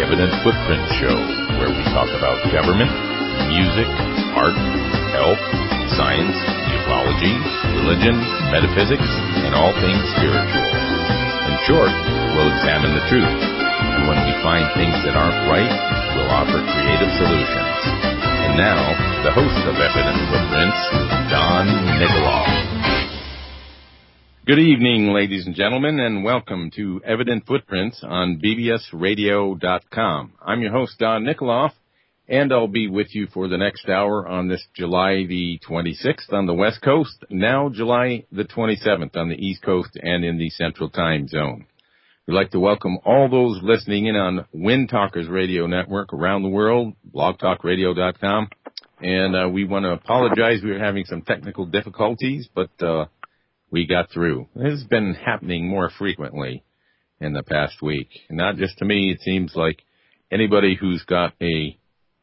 Evident Footprint Show, where we talk about government, music, art, health, science, ufology, religion, metaphysics, and all things spiritual. In short, we'll examine the truth, and when we find things that aren't right, we'll offer creative solutions. And now, the host of Evident Footprints, Don Nikoloff. Good evening, ladies and gentlemen, and welcome to Evident Footprints on bbsradio.com. I'm your host, Don Nikoloff, and I'll be with you for the next hour on this July the 26th on the West Coast, now July the 27th on the East Coast and in the Central Time Zone. We'd like to welcome all those listening in on Wind Talkers Radio Network around the world, blogtalkradio.com, and we want to apologize. We were having some technical difficulties, but we got through. This has been happening more frequently in the past week. Not just to me, it seems like anybody who's got a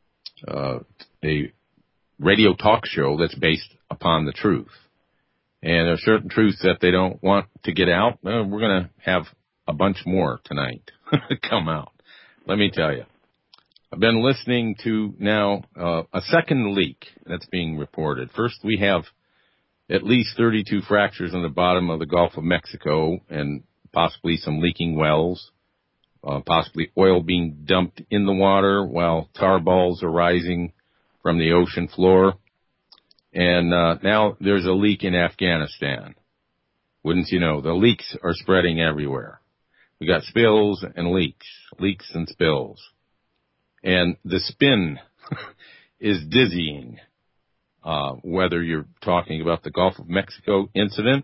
radio talk show that's based upon the truth. And there are certain truths that they don't want to get out. We're going to have a bunch more tonight come out. Let me tell you. I've been listening to now a second leak that's being reported. First, we have at least 32 fractures on the bottom of the Gulf of Mexico and possibly some leaking wells, possibly oil being dumped in the water while tar balls are rising from the ocean floor. And now there's a leak in Afghanistan. Wouldn't you know, the leaks are spreading everywhere. We got spills and leaks and spills. And the spin is dizzying. Whether you're talking about the Gulf of Mexico incident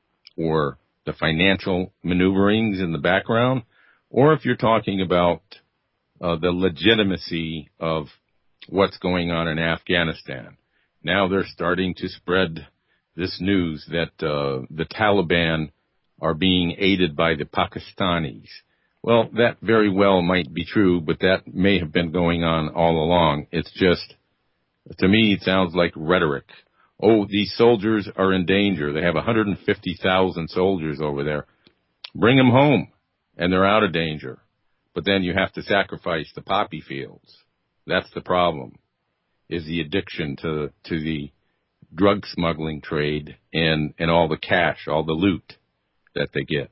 or the financial maneuverings in the background, or if you're talking about the legitimacy of what's going on in Afghanistan. Now they're starting to spread this news that the Taliban are being aided by the Pakistanis. Well, that very well might be true, but that may have been going on all along. It's just, to me, it sounds like rhetoric. Oh, these soldiers are in danger. They have 150,000 soldiers over there. Bring them home, and they're out of danger. But then you have to sacrifice the poppy fields. That's the problem, is the addiction to the drug smuggling trade and all the cash, all the loot that they get.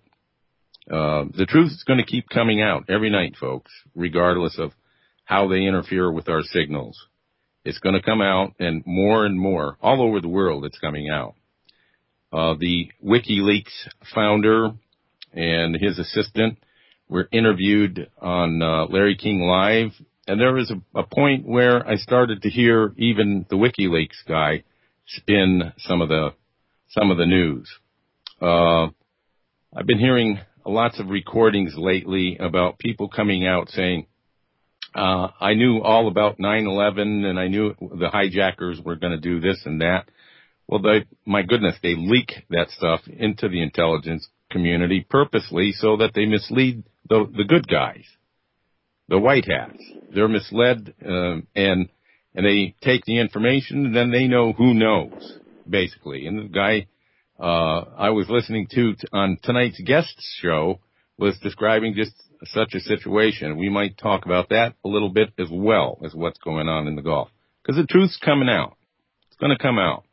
The truth is going to keep coming out every night, folks, regardless of how they interfere with our signals. It's going to come out, and more, all over the world it's coming out. The WikiLeaks founder and his assistant were interviewed on Larry King Live, and there was a point where I started to hear even the WikiLeaks guy spin some of the news. I've been hearing lots of recordings lately about people coming out saying, I knew all about 9/11 and I knew the hijackers were going to do this and that. Well, my goodness, they leak that stuff into the intelligence community purposely so that they mislead the good guys, the white hats. They're misled, and they take the information and then they know who knows, basically. And the guy, I was listening to on tonight's guest show was describing just such a situation. We might talk about that a little bit as well as what's going on in the Gulf. Because the truth's coming out. It's going to come out.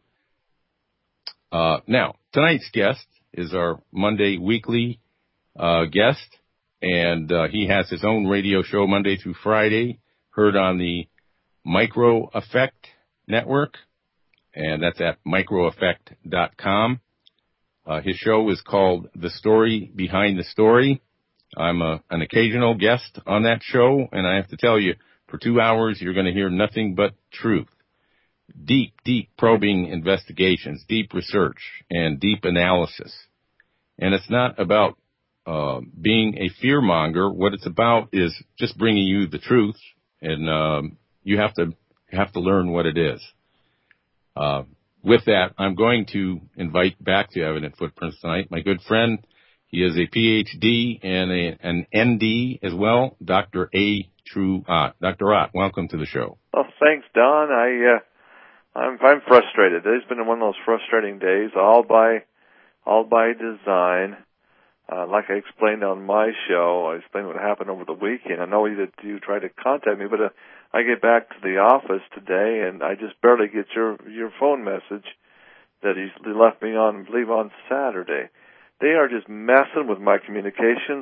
Now, tonight's guest is our Monday weekly guest, and he has his own radio show Monday through Friday, heard on the Micro Effect Network, and that's at microeffect.com. His show is called The Story Behind the Story. I'm an occasional guest on that show, and I have to tell you, for 2 hours, you're going to hear nothing but truth. Deep probing investigations, deep research, and deep analysis. And it's not about being a fearmonger. What it's about is just bringing you the truth, and you have to learn what it is. With that, I'm going to invite back to Evident Footprints tonight my good friend. He is a Ph.D. and an N.D. as well, Dr. A. True Ott. Dr. Ott, welcome to the show. Oh, thanks, Don. I'm frustrated. It's been one of those frustrating days, all by design. like I explained on my show, I explained what happened over the weekend. I know you tried to contact me, but I get back to the office today, and I just barely get your phone message that he left me on, I believe, on Saturday. They are just messing with my communications,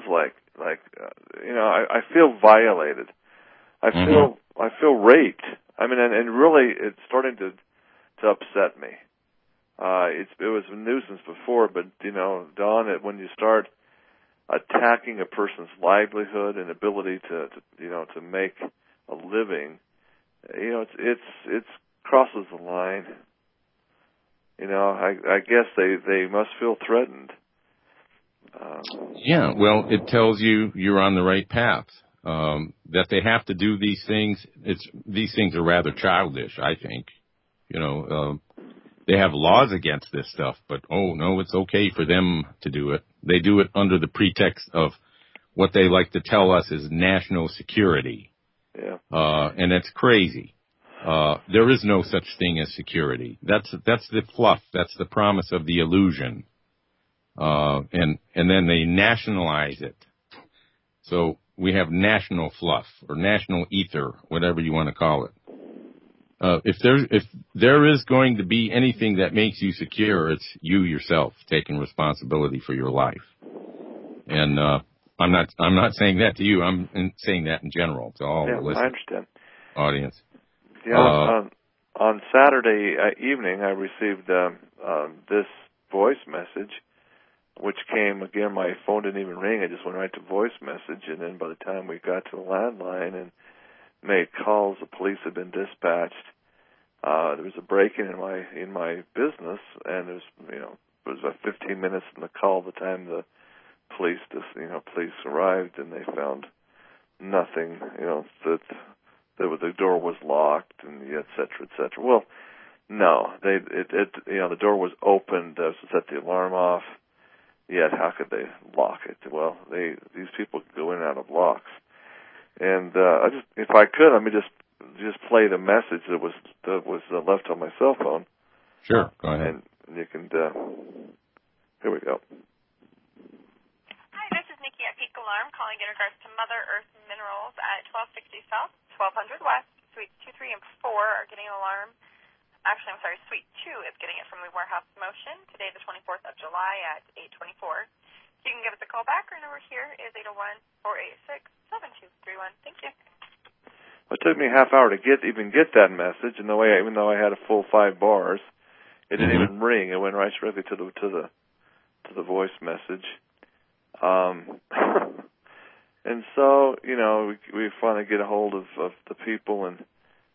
I feel violated. I feel raped. I mean, and really, it's starting to upset me. It was a nuisance before, but Don, when you start attacking a person's livelihood and ability to make a living, it's crosses the line. I guess they must feel threatened. Yeah, well, it tells you you're on the right path. That they have to do these things. These things are rather childish, I think. They have laws against this stuff, but no, it's okay for them to do it. They do it under the pretext of what they like to tell us is national security. Yeah. And it's crazy. There is no such thing as security. That's the fluff. That's the promise of the illusion. And then they nationalize it. So we have national fluff or national ether, whatever you want to call it. If there is going to be anything that makes you secure, it's you yourself taking responsibility for your life. And I'm not saying that to you. I'm saying that in general to all the listeners. I understand. Audience. On Saturday evening, I received this voice message, which came, again, my phone didn't even ring. I just went right to voice message, and then by the time we got to the landline and made calls, the police had been dispatched. There was a break-in in my business, and it was about 15 minutes in the call the time the police arrived, and they found nothing, that the door was locked, and et cetera, et cetera. Well, no, the door was opened to set the alarm off. Yet, how could they lock it? Well, these people go in and out of locks. And if I could, let me just play the message that was left on my cell phone. Sure, go ahead. And you can. Here we go. Hi, this is Nikki at Peak Alarm, calling in regards to Mother Earth Minerals at 1260 South, 1200 West, Suites 2, 3, and 4 are getting an alarm. Actually, I'm sorry, Suite 2 is getting it from the warehouse motion today, the 24th of July at 8:24. You can give us a call back. Our number here is 801-486-7231. Thank you. It took me a half hour to even get that message, and even though I had a full 5 bars, it didn't even ring. It went right directly to the voice message. And so we finally get a hold of the people and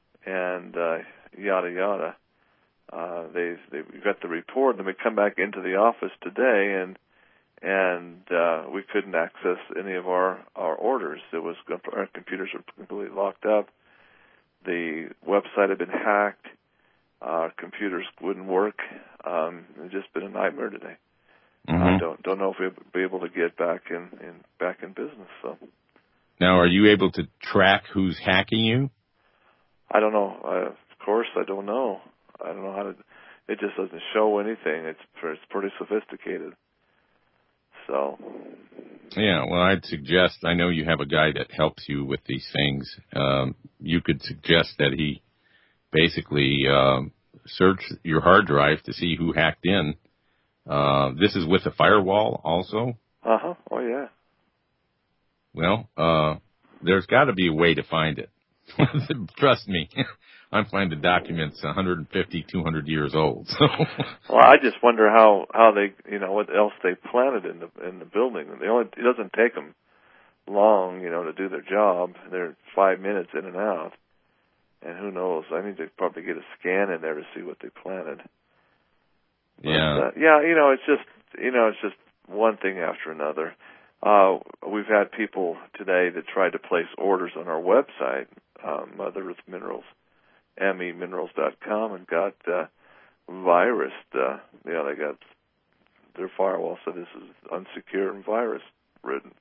yada yada. They got the report, and we come back into the office today, and we couldn't access any of our orders. Our computers were completely locked up. The website had been hacked. Our computers wouldn't work. It's just been a nightmare today. I don't know if we'll be able to get back in business. So now, are you able to track who's hacking you? I don't know. Of course, I don't know. I don't know how to. It just doesn't show anything. It's pretty sophisticated. So. Yeah, well, I'd suggest, I know you have a guy that helps you with these things. You could suggest that he basically search your hard drive to see who hacked in. This is with a firewall also? Uh-huh. Oh, yeah. Well, there's got to be a way to find it. Trust me. I'm finding documents 150, 200 years old. So. Well, I just wonder how they, what else they planted in the building. It doesn't take them long, to do their job. They're 5 minutes in and out, and who knows? I need to probably get a scan in there to see what they planted. Yeah. But, it's just one thing after another. We've had people today that tried to place orders on our website, Mother Earth Minerals, meminerals.com, and got virused. They got their firewall said this is unsecure and virus ridden.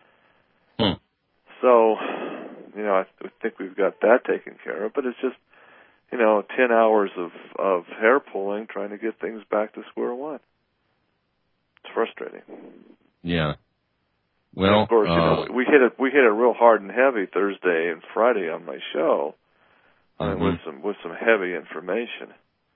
So, I think we've got that taken care of, but it's just 10 hours of hair pulling trying to get things back to square one. It's frustrating. Yeah. Well, and of course, we hit it real hard and heavy Thursday and Friday on my show, with some heavy information.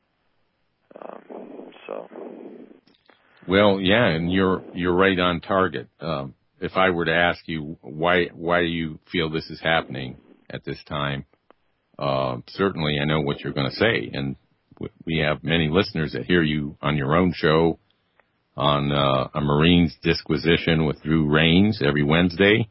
Well, yeah, and you're right on target. If I were to ask you why do you feel this is happening at this time, certainly I know what you're going to say, and we have many listeners that hear you on your own show on a Marines Disquisition with Drew Rains every Wednesday.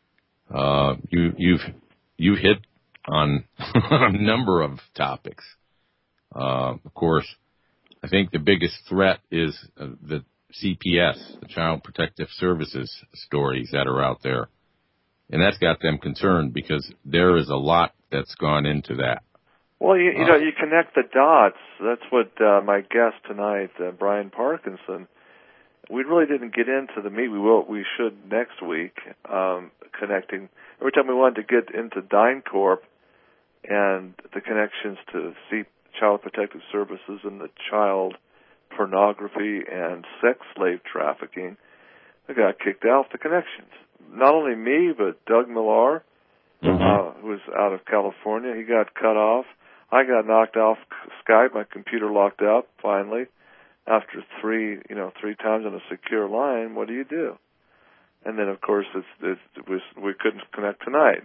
You've hit on a number of topics. Of course, I think the biggest threat is the CPS, the Child Protective Services stories that are out there. And that's got them concerned because there is a lot that's gone into that. Well, you connect the dots. That's what my guest tonight, Brian Parkinson, we really didn't get into the meat. We should next week, connecting. Every time we wanted to get into DynCorp and the connections to Child Protective Services and the child pornography and sex slave trafficking, I got kicked off the connections. Not only me, but Doug Millar, who was out of California, he got cut off. I got knocked off Skype. My computer locked up finally. After three times on a secure line, what do you do? And then, of course, we couldn't connect tonight.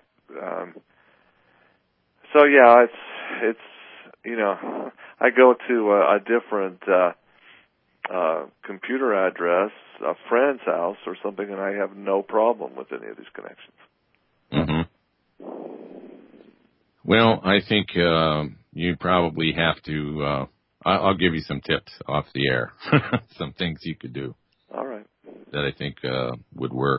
So yeah, it's I go to a different computer address, a friend's house or something, and I have no problem with any of these connections. Well, I think you probably have to. I'll give you some tips off the air, some things you could do. All right. That I think would work.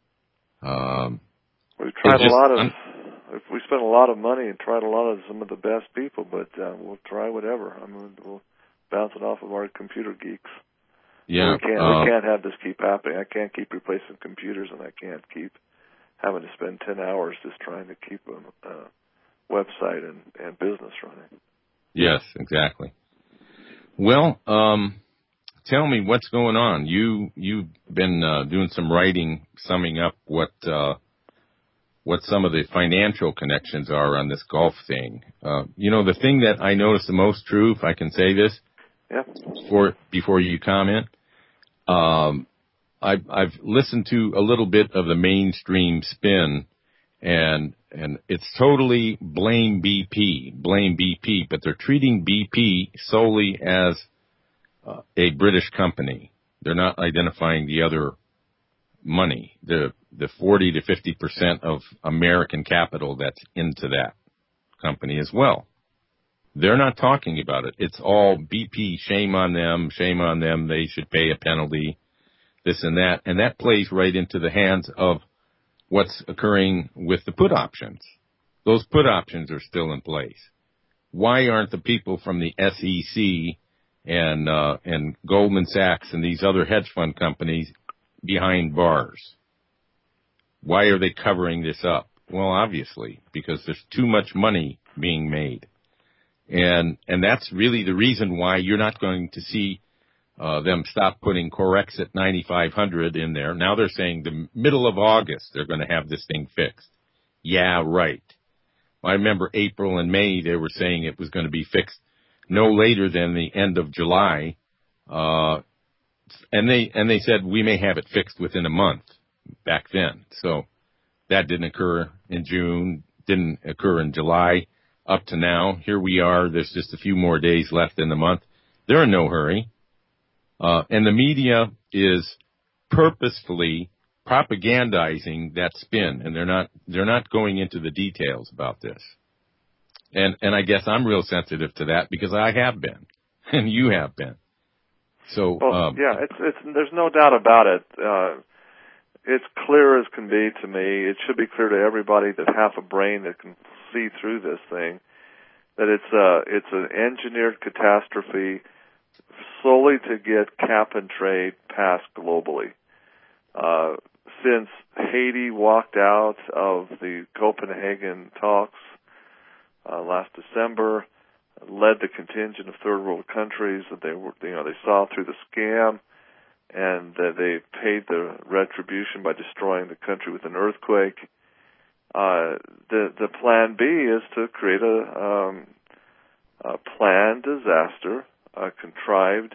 We've tried we spent a lot of money and tried a lot of some of the best people, but we'll try whatever. We'll bounce it off of our computer geeks. Yeah. We can't have this keep happening. I can't keep replacing computers, and I can't keep having to spend 10 hours just trying to keep a website and business running. Yes, exactly. Well, tell me what's going on. You've been doing some writing, summing up what some of the financial connections are on this golf thing. The thing that I noticed the most, Drew, if I can say this, before you comment, I've listened to a little bit of the mainstream spin, and it's totally blame BP, but they're treating BP solely as a British company. They're not identifying the other money, the 40 to 50% of American capital that's into that company as well. They're not talking about it. It's all BP, shame on them, they should pay a penalty, this and that. And that plays right into the hands of what's occurring with the put options. Those put options are still in place. Why aren't the people from the SEC and Goldman Sachs and these other hedge fund companies behind bars? Why are they covering this up? Well, obviously, because there's too much money being made. And that's really the reason why you're not going to see them stop putting Corex at 9,500 in there. Now they're saying the middle of August they're going to have this thing fixed. Yeah, right. I remember April and May they were saying it was going to be fixed no later than the end of July. And they said we may have it fixed within a month back then. So that didn't occur in June, didn't occur in July. Up to now, here we are. There's just a few more days left in the month. They're in no hurry. And the media is purposefully propagandizing that spin, and they're not going into the details about this. And I guess I'm real sensitive to that because I have been, and you have been. So it's there's no doubt about it. It's clear as can be to me. It should be clear to everybody that half a brain that can see through this thing that it's an engineered catastrophe solely to get cap and trade passed globally. Since Haiti walked out of the Copenhagen talks last December, led the contingent of third world countries that they saw through the scam. and they paid the retribution by destroying the country with an earthquake. The plan B is to create a planned disaster, a contrived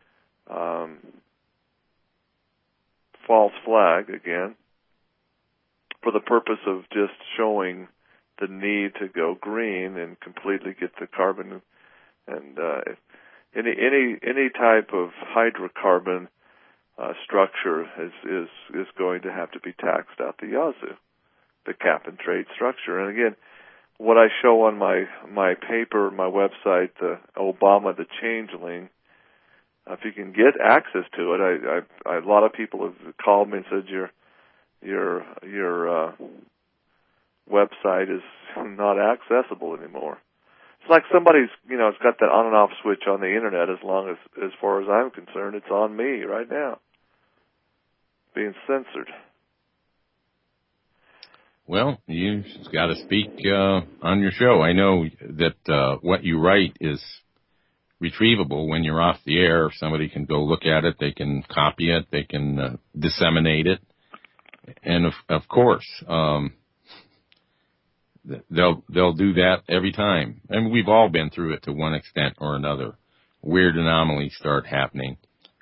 false flag, again, for the purpose of just showing the need to go green and completely get the carbon and any type of hydrocarbon structure is going to have to be taxed out the yazoo, the cap and trade structure. And again, what I show on my paper, my website, Obama the Changeling, if you can get access to it, a lot of people have called me and said your website is not accessible anymore. It's like somebody's, it's got that on and off switch on the internet. As far as I'm concerned, it's on me right now, being censored. Well, you got to speak on your show. I know that what you write is retrievable when you're off the air. Somebody can go look at it. They can copy it. They can disseminate it. And of course, they'll do that every time. And we've all been through it to one extent or another. Weird anomalies start happening.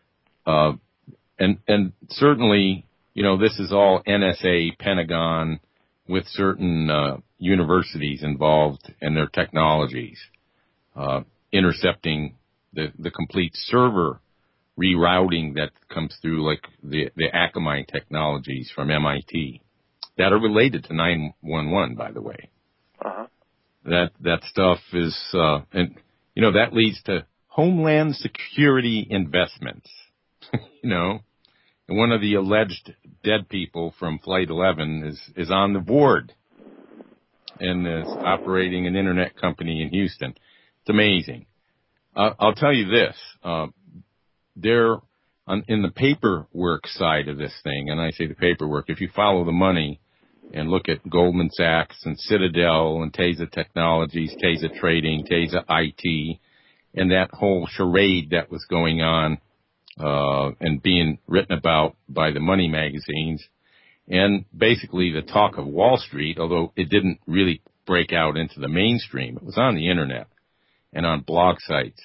And certainly, this is all NSA, Pentagon, with certain universities involved and their technologies, intercepting the complete server rerouting that comes through, like the Akamai technologies from MIT that are related to 911, by the way. Uh-huh. That stuff is, and that leads to Homeland Security investments. And one of the alleged dead people from Flight 11 is on the board and is operating an internet company in Houston. It's amazing. I'll tell you this. They're in the paperwork side of this thing, and I say the paperwork, if you follow the money and look at Goldman Sachs and Citadel and Tesa Technologies, Tesa Trading, Tesa IT, and that whole charade that was going on and being written about by the money magazines, and basically the talk of Wall Street, although it didn't really break out into the mainstream. It was on the internet and on blog sites.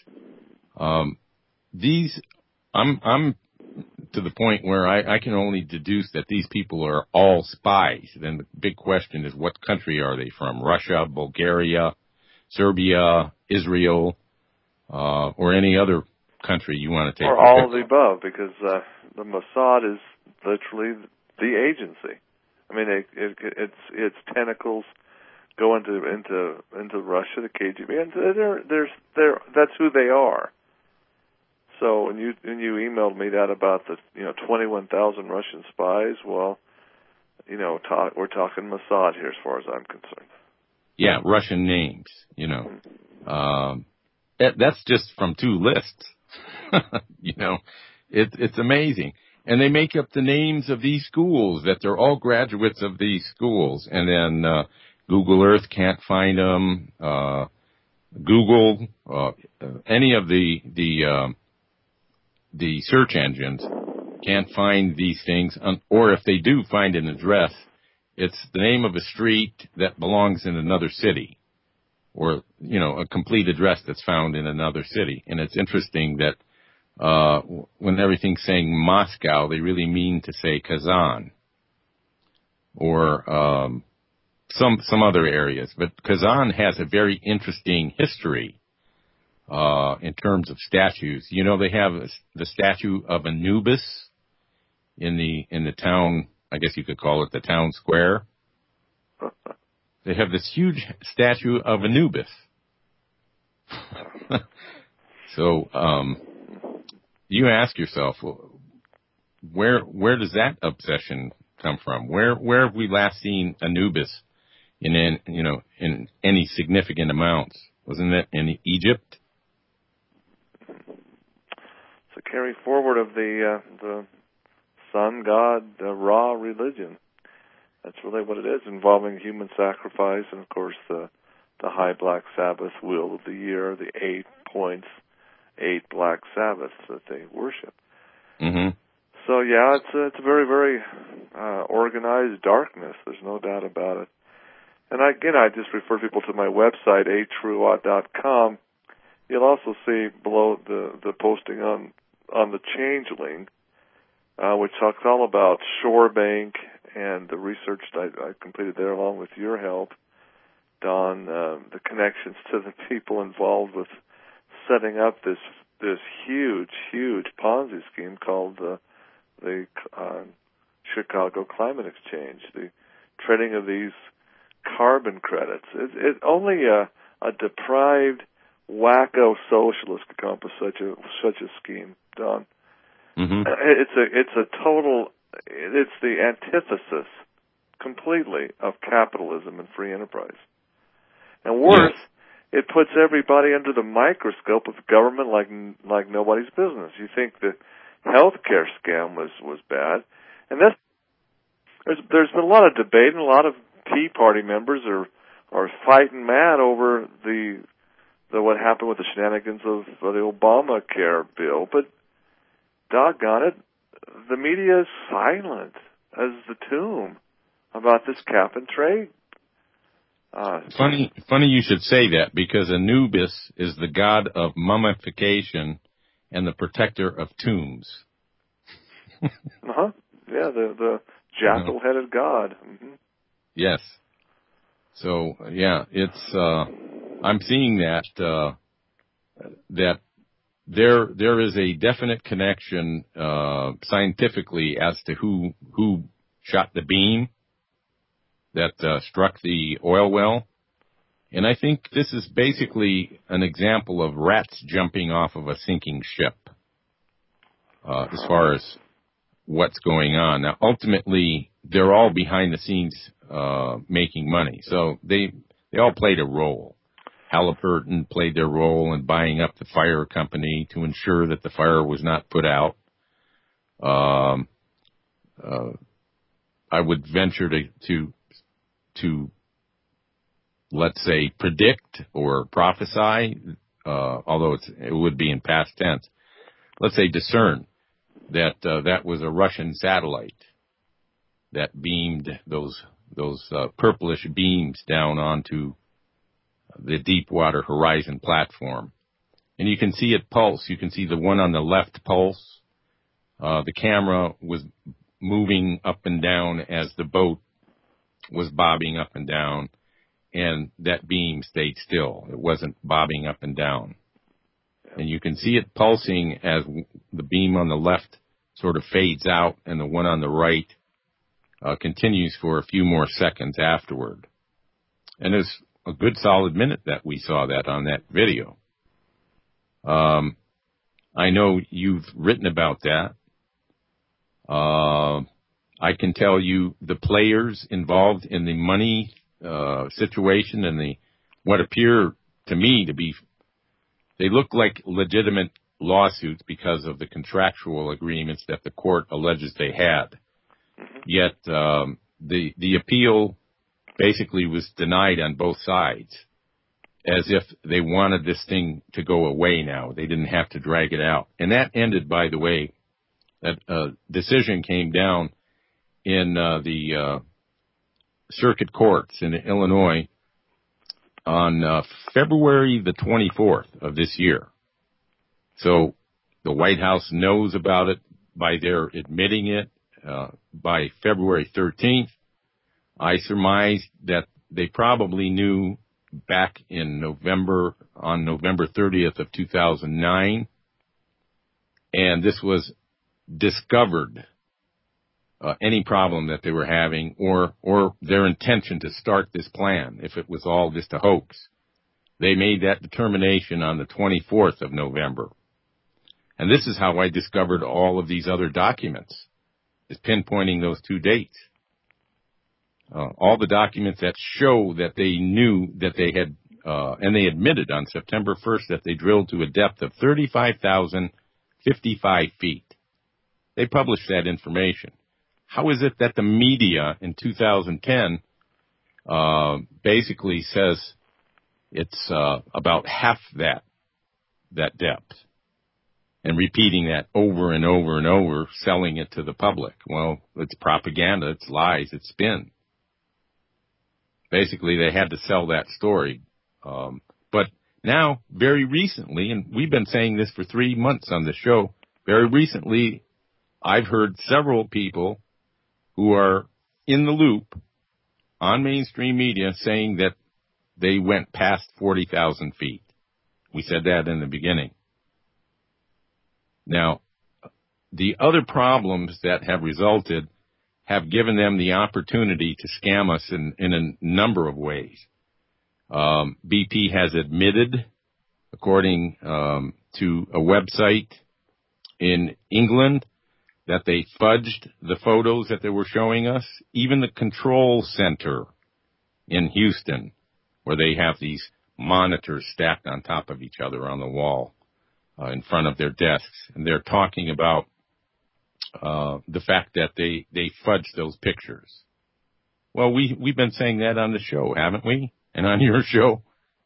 I'm to the point where I can only deduce that these people are all spies. Then the big question is, what country are they from? Russia, Bulgaria, Serbia, Israel, or any other country you want to take? Or all of the above, because the Mossad is literally the agency. I mean, its tentacles go into Russia, the KGB, and that's who they are. So when you emailed me that about the 21,000 Russian spies, well, we're talking Mossad here as far as I'm concerned. Yeah, Russian names. That's just from 2 lists. It's amazing. And they make up the names of these schools, that they're all graduates of these schools. And then Google Earth can't find them. Google, any of the search engines can't find these things. Or if they do find an address, it's the name of a street that belongs in another city. Or, a complete address that's found in another city. And it's interesting that when everything's saying Moscow, they really mean to say Kazan or some other areas. But Kazan has a very interesting history in terms of statues. They have the statue of Anubis in the town. I guess you could call it the town square. They have this huge statue of Anubis. So you ask yourself, where does that obsession come from? Where have we last seen Anubis in any significant amounts? Wasn't it in Egypt? It's a carry forward of the sun god Ra religion. That's really what it is, involving human sacrifice and, of course, the high black Sabbath wheel of the year, the 8 points, 8 black Sabbaths that they worship. Mm-hmm. So yeah, it's a very, very organized darkness. There's no doubt about it. And I just refer people to my website, atruot.com. You'll also see below the posting on the Changeling, which talks all about Shorebank and the research that I completed there along with your help, Don, the connections to the people involved with setting up this huge Ponzi scheme called the Chicago Climate Exchange, the trading of these carbon credits. It only a deprived wacko socialist could come up with such a scheme, Don. Mm-hmm. It's the antithesis completely of capitalism and free enterprise. And worse, yes. It puts everybody under the microscope of government like nobody's business. You think the healthcare scam was bad, and there's been a lot of debate, and a lot of Tea Party members are fighting mad over the what happened with the shenanigans of the Obamacare bill. But doggone it, the media is silent as the tomb about this cap and trade. Funny you should say that, because Anubis is the god of mummification and the protector of tombs. Uh-huh. Yeah, the jackal-headed god. Mm-hmm. Yes. So, yeah, it's, I'm seeing that there is a definite connection, scientifically as to who shot the beam that struck the oil well. And I think this is basically an example of rats jumping off of a sinking ship, as far as what's going on. Now, ultimately, they're all behind the scenes making money. So they all played a role. Halliburton played their role in buying up the fire company to ensure that the fire was not put out. I would venture to let's say predict or prophesy, although it would be in past tense. Let's say discern that that was a Russian satellite that beamed those purplish beams down onto the Deepwater Horizon platform. And you can see it pulse. You can see the one on the left pulse. The camera was moving up and down as the boat was bobbing up and down, and that beam stayed still. It wasn't bobbing up and down. And you can see it pulsing as the beam on the left sort of fades out and the one on the right continues for a few more seconds afterward. And it's a good solid minute that we saw that on that video. I know you've written about that. I can tell you the players involved in the money situation and what appear to me to be, they look like legitimate lawsuits because of the contractual agreements that the court alleges they had. Yet the appeal basically was denied on both sides, as if they wanted this thing to go away now. They didn't have to drag it out. And that ended, by the way, that decision came down in the circuit courts in Illinois on February the 24th of this year. So the White House knows about it by their admitting it by February 13th. I surmise that they probably knew back in November, on November 30th of 2009, and this was discovered, any problem that they were having or their intention to start this plan, if it was all just a hoax. They made that determination on the 24th of November. And this is how I discovered all of these other documents, is pinpointing those two dates. All the documents that show that they knew that they had, and they admitted on September 1st that they drilled to a depth of 35,055 feet. They published that information. How is it that the media in 2010 basically says it's about half that depth? and repeating that over and over and over, selling it to the public. Well, it's propaganda, it's lies, it's spin. Basically, they had to sell that story. But now, very recently, and we've been saying this for 3 months on the show, very recently, I've heard several people who are in the loop on mainstream media saying that they went past 40,000 feet. We said that in the beginning. Now, the other problems that have resulted have given them the opportunity to scam us in a number of ways. BP has admitted, according to a website in England, that they fudged the photos that they were showing us. Even the control center in Houston, where they have these monitors stacked on top of each other on the wall in front of their desks, and they're talking about the fact that they fudged those pictures. Well, we've been saying that on the show, haven't we? And on your show?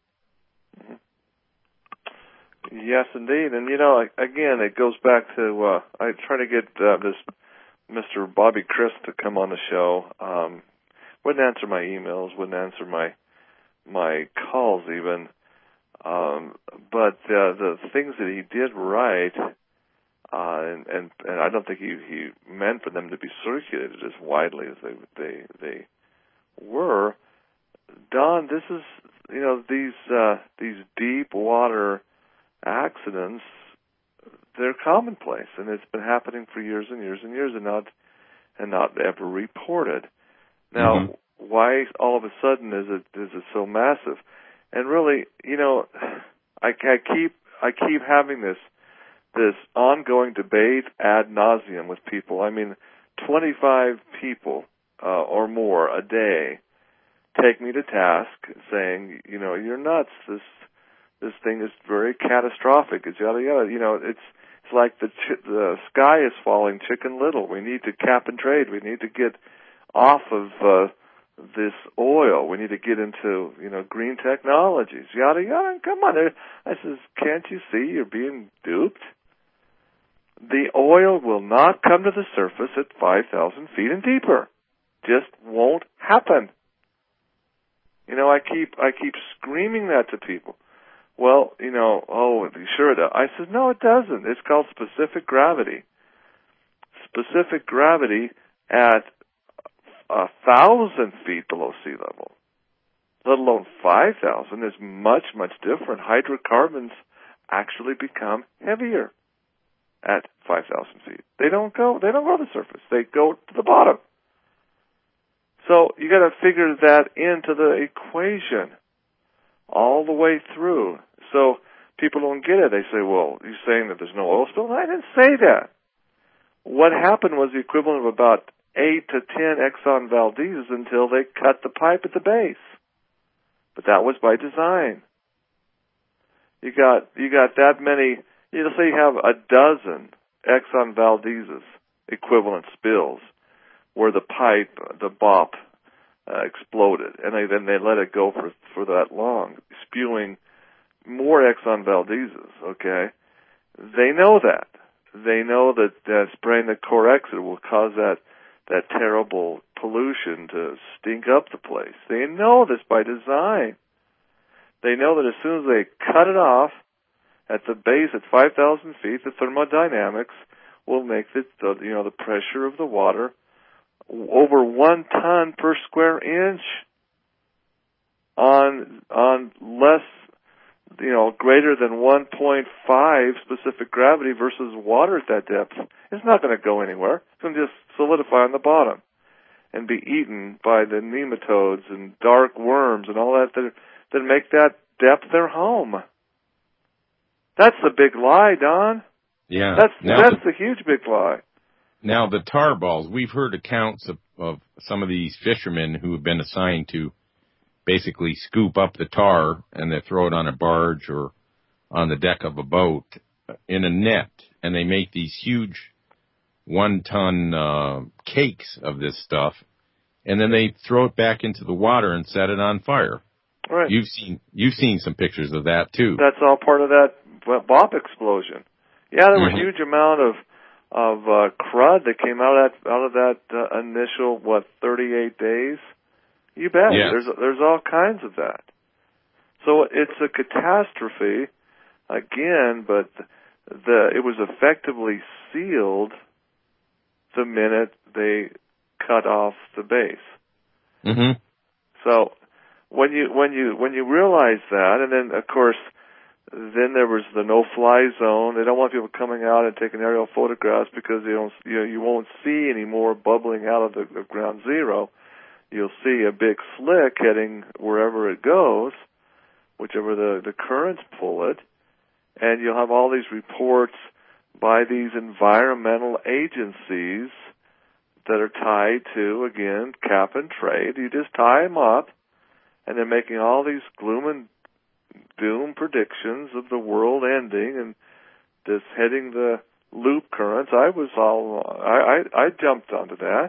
Yes, indeed. And, again, it goes back to, I try to get this Mr. Bobby Christ to come on the show. Wouldn't answer my emails, wouldn't answer my calls even. But the things that he did right, and I don't think he meant for them to be circulated as widely as they were. Don, this is, these deep water accidents, they're commonplace, and it's been happening for years and years and years, and not ever reported. Now, why all of a sudden is it so massive? And really, I keep having this ongoing debate ad nauseum with people. I mean, 25 people or more a day take me to task saying, you're nuts. This thing is very catastrophic. It's yada yada. It's like the sky is falling, Chicken Little. We need to cap and trade. We need to get off of this oil. We need to get into green technologies. Yada yada. Come on. I says, can't you see you're being duped? The oil will not come to the surface at 5,000 feet and deeper. Just won't happen. I keep screaming that to people. Well, sure it does. I said, no, it doesn't. It's called specific gravity. Specific gravity at 1,000 feet below sea level, let alone 5,000, is much, much different. Hydrocarbons actually become heavier at 5,000 feet. They don't go to the surface. They go to the bottom. So you got to figure that into the equation all the way through. So people don't get it. They say, well, you're saying that there's no oil spill? I didn't say that. What happened was the equivalent of about 8 to 10 Exxon Valdez's until they cut the pipe at the base. But that was by design. You got that many, let's say you have a dozen Exxon Valdez's equivalent spills where the pipe, the BOP, exploded, and then they let it go for that long, spewing more Exxon Valdez's, okay? They know that. They know that spraying the Corexit will cause that terrible pollution to stink up the place. They know this by design. They know that as soon as they cut it off at the base at 5,000 feet, the thermodynamics will make the pressure of the water over 1 ton per square inch on less, greater than 1.5 specific gravity versus water at that depth. It's not going to go anywhere. It's going to just solidify on the bottom and be eaten by the nematodes and dark worms and all that make that depth their home. That's the big lie, Don. Yeah. That's the huge big lie. Now, the tar balls, we've heard accounts of some of these fishermen who have been assigned to basically scoop up the tar and they throw it on a barge or on the deck of a boat in a net, and they make these huge 1-ton cakes of this stuff, and then they throw it back into the water and set it on fire. Right. You've seen some pictures of that too. That's all part of that BOP explosion. Yeah, there was a huge amount of crud that came out of that initial 38 days. You bet. Yes. There's all kinds of that. So it's a catastrophe again, but it was effectively sealed the minute they cut off the base. Mm-hmm. So when you realize that, and then of course, then there was the no-fly zone. They don't want people coming out and taking aerial photographs because you won't see any more bubbling out of the ground zero. You'll see a big slick heading wherever it goes, whichever the currents pull it, and you'll have all these reports by these environmental agencies that are tied to, again, cap and trade. You just tie them up, and they're making all these gloom and doom predictions of the world ending and this heading the loop currents. I jumped onto that,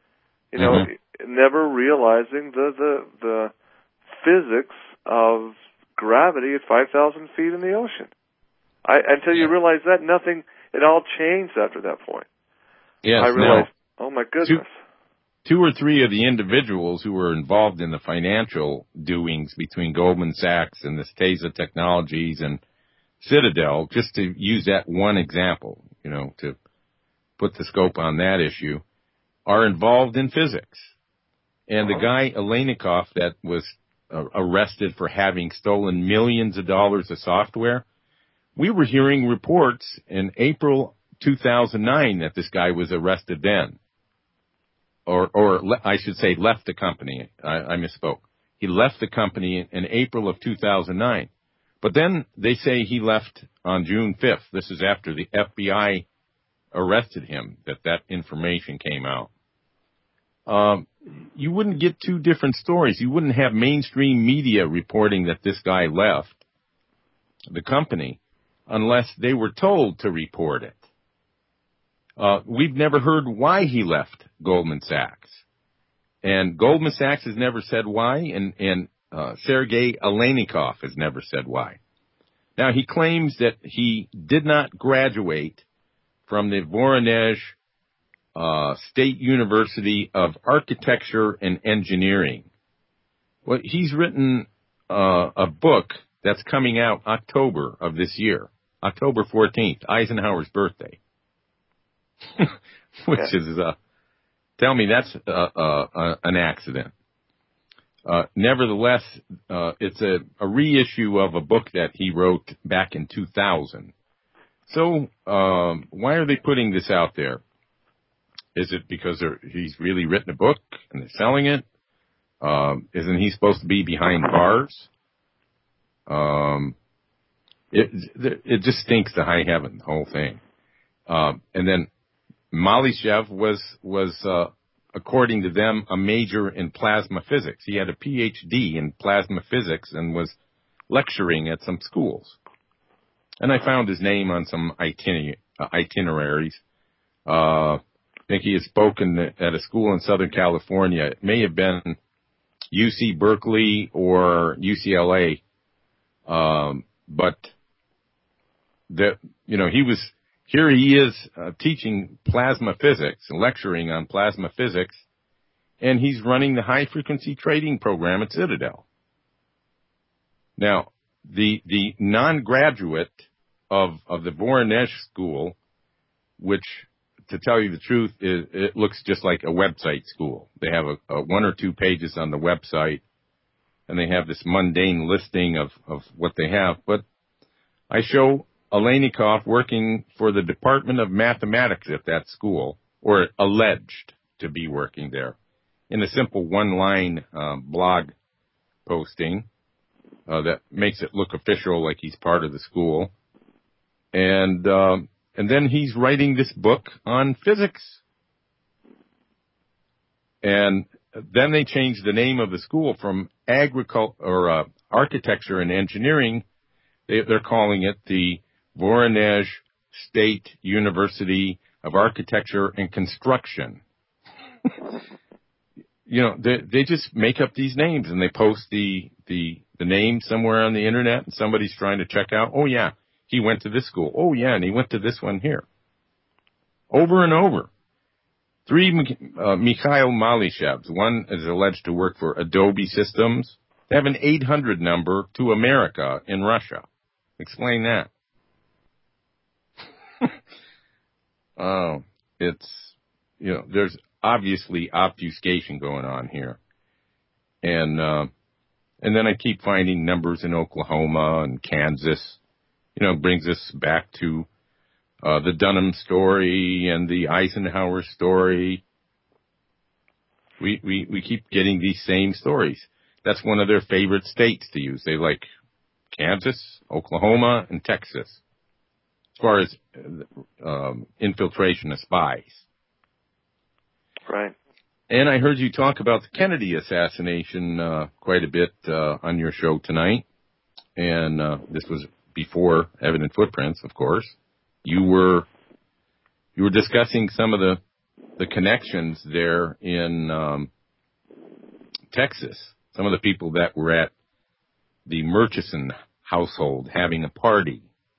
never realizing the physics of gravity at 5,000 feet in the ocean. Until you realize that, it all changed after that point. Yes, I realized, oh my goodness. Two or three of the individuals who were involved in the financial doings between Goldman Sachs and this Tesa Technologies and Citadel, just to use that one example, to put the scope on that issue, are involved in physics. And the guy, Alenikoff, that was arrested for having stolen millions of dollars of software, we were hearing reports in April 2009 that this guy was arrested then. Or I should say left the company. I misspoke. He left the company in April of 2009. But then they say he left on June 5th. This is after the FBI arrested him, that information came out. You wouldn't get two different stories. You wouldn't have mainstream media reporting that this guy left the company unless they were told to report it. We've never heard why he left Goldman Sachs. And Goldman Sachs has never said why, and Sergei Alenikoff has never said why. Now, he claims that he did not graduate from the Voronezh State University of Architecture and Engineering. Well, he's written a book that's coming out October of this year, October 14th, Eisenhower's birthday. Which is, tell me that's an accident. Nevertheless, it's a reissue of a book that he wrote back in 2000. So, why are they putting this out there? Is it because he's really written a book and they're selling it? Isn't he supposed to be behind bars? It just stinks to high heaven, the whole thing. And then Malyshev was according to them, a major in plasma physics. He had a PhD in plasma physics and was lecturing at some schools. And I found his name on some itineraries. I think he had spoken at a school in Southern California. It may have been UC Berkeley or UCLA. But here he is teaching plasma physics, lecturing on plasma physics, and he's running the high-frequency trading program at Citadel. Now, the non-graduate of the Voronezh school, which, to tell you the truth, it looks just like a website school. They have a 1 or 2 pages on the website, and they have this mundane listing of what they have. But I show Alenikoff working for the Department of Mathematics at that school, or alleged to be working there, in a simple one-line blog posting that makes it look official, like he's part of the school. And then he's writing this book on physics. And then they changed the name of the school from Architecture and Engineering. They're calling it the Voronezh State University of Architecture and Construction. They just make up these names and they post the name somewhere on the internet, and somebody's trying to check out, oh yeah, he went to this school. Oh, yeah, and he went to this one here. Over and over. 3 Mikhail Malishevs. One is alleged to work for Adobe Systems. They have an 800 number to America in Russia. Explain that. There's obviously obfuscation going on here. And then I keep finding numbers in Oklahoma and Kansas. Brings us back to the Dunham story and the Eisenhower story. We keep getting these same stories. That's one of their favorite states to use. They like Kansas, Oklahoma, and Texas as far as infiltration of spies. Right. And I heard you talk about the Kennedy assassination quite a bit on your show tonight. And this was before Evident Footprints, of course. You were discussing some of the connections there in Texas. Some of the people that were at the Murchison household having a party.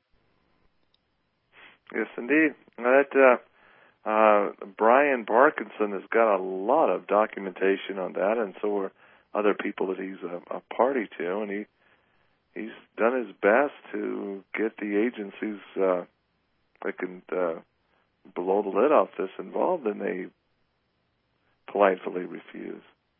Yes, indeed. That Brian Parkinson has got a lot of documentation on that, and so are other people that he's a party to, and he's done his best to get the agencies that can blow the lid off this involved, and they politely refuse.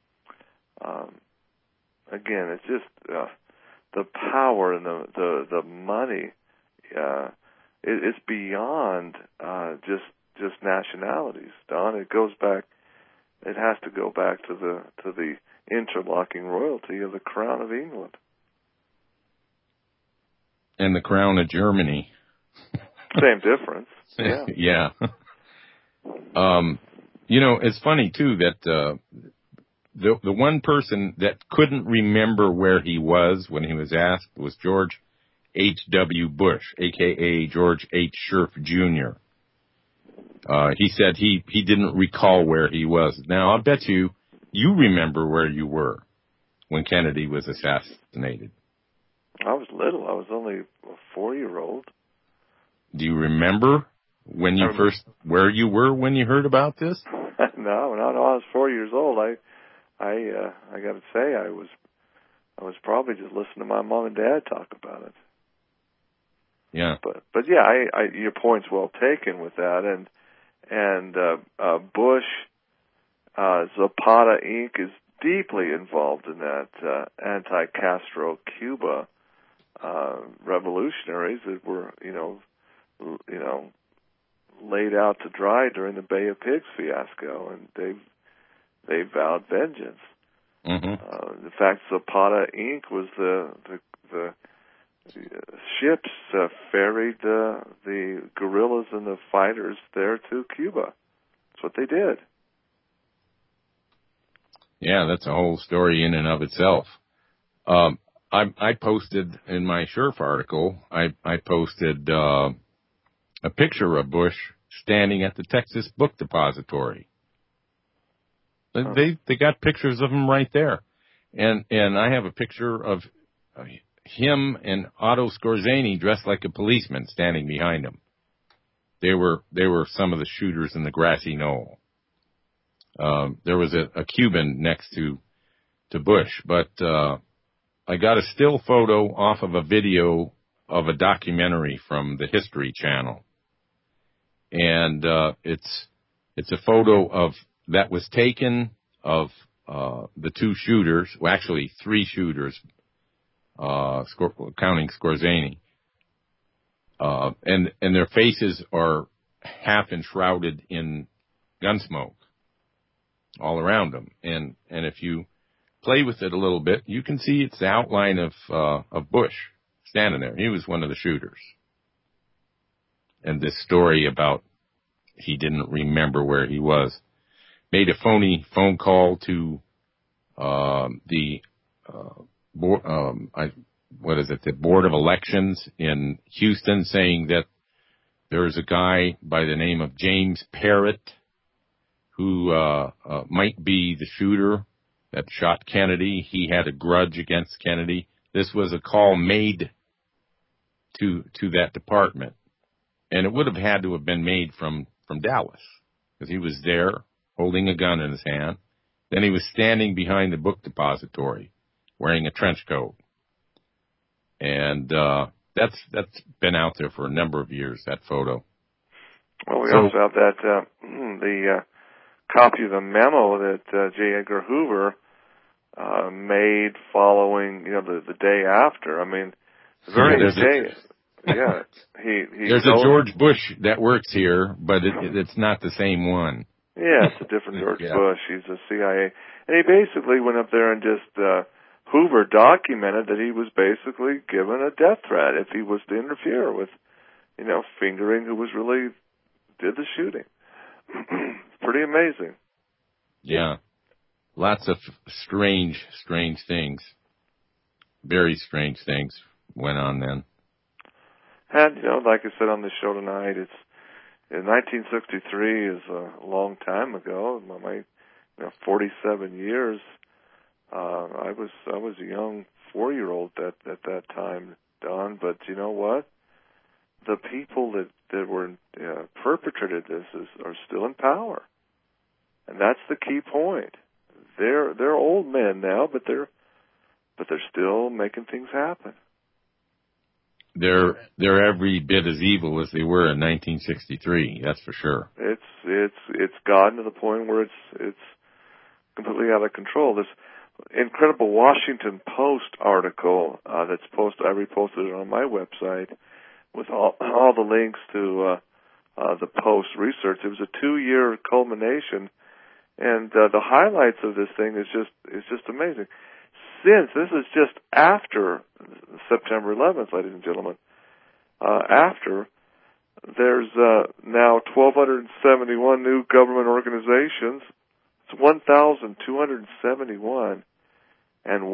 Again, it's just the power and the money. It's beyond just nationalities, Don. It goes back. It has to go back to the interlocking royalty of the Crown of England and the Crown of Germany. Same difference. Yeah. Yeah. It's funny too that the one person that couldn't remember where he was when he was asked was George H.W. Bush, a.k.a. George H. Scherf Jr. He said he didn't recall where he was. Now, I'll bet you remember where you were when Kennedy was assassinated. I was little. I was only a 4-year-old. Do you remember when you where you were when you heard about this? No, I was 4 years old. I got to say, I was probably just listening to my mom and dad talk about it. Yeah. But yeah, your point's well taken with that, and Bush, Zapata Inc. is deeply involved in that anti-Castro Cuba revolutionaries that were laid out to dry during the Bay of Pigs fiasco, and they vowed vengeance. Mm-hmm. In fact, Zapata Inc. was the ships ferried the guerrillas and the fighters there to Cuba. That's what they did. Yeah, that's a whole story in and of itself. I posted in my Scherf article, I posted a picture of Bush standing at the Texas Book Depository. They got pictures of him right there. And I have a picture of him and Otto Skorzeny dressed like a policeman standing behind him. They were some of the shooters in the grassy knoll. There was a Cuban next to Bush, but I got a still photo off of a video of a documentary from the History Channel. And it's a photo that was taken of the two shooters, well, actually 3 shooters, counting Skorzeny. And their faces are half enshrouded in gunsmoke all around them. And if you play with it a little bit, you can see it's the outline of Bush standing there. He was one of the shooters. And this story about he didn't remember where he was. Made a phony phone call to the Board of Elections in Houston, saying that there's a guy by the name of James Parrott who might be the shooter that shot Kennedy. He had a grudge against Kennedy. This was a call made to that department. And it would have had to have been made from Dallas, because he was there holding a gun in his hand. Then he was standing behind the book depository wearing a trench coat. And that's been out there for a number of years, that photo. Well, we also have that the copy of the memo that J. Edgar Hoover made following, the day after. I mean, the very day. Yeah, there's a George Bush that works here, but it's not the same one. Yeah, it's a different George Bush. He's a CIA, and he basically went up there and just Hoover documented that he was basically given a death threat if he was to interfere with, fingering who was really did the shooting. Pretty amazing. Yeah, lots of strange things, very strange things went on then. And, like I said on the show tonight, it's in 1963 is a long time ago. My 47 years. I was a young 4-year-old at that time, Don. But you know what? The people that were perpetrated this are still in power, and that's the key point. They're old men now, but they're still making things happen. They're every bit as evil as they were in 1963. That's for sure. It's gotten to the point where it's completely out of control. This incredible Washington Post article that's posted, I reposted it on my website with all the links to the Post research. It was a 2-year culmination, and the highlights of this thing is just amazing. Since this is just after September 11th, ladies and gentlemen, after there's now 1,271 new government organizations. It's 1,271 and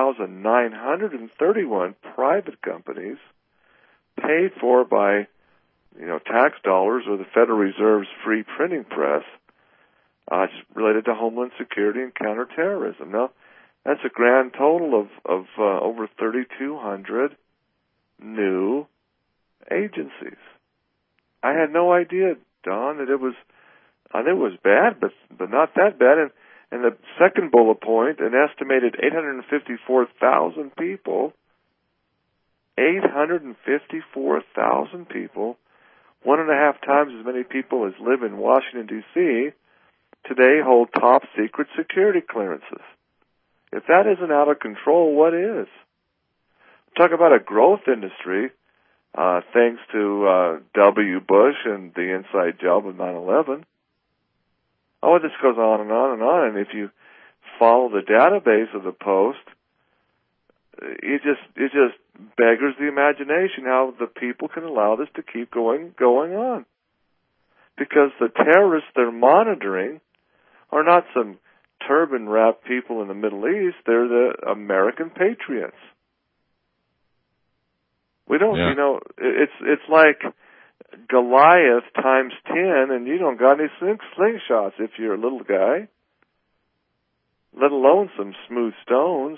1,931 private companies paid for by, tax dollars or the Federal Reserve's free printing press, related to Homeland Security and counterterrorism. Now, that's a grand total of over 3,200 new agencies. I had no idea, Don, that it was. I knew it was bad, but not that bad. And the second bullet point, an estimated 854,000 people, 854,000 people, 1.5 times as many people as live in Washington, D.C., today hold top secret security clearances. If that isn't out of control, what is? Talk about a growth industry, thanks to W. Bush and the inside job of 9/11. Oh, this goes on and on and on. And if you follow the database of the Post, it just beggars the imagination how the people can allow this to keep going on. Because the terrorists they're monitoring are not some turban-wrapped people in the Middle East. They're the American patriots. We don't, it's like Goliath times 10, and you don't got any slingshots if you're a little guy, let alone some smooth stones.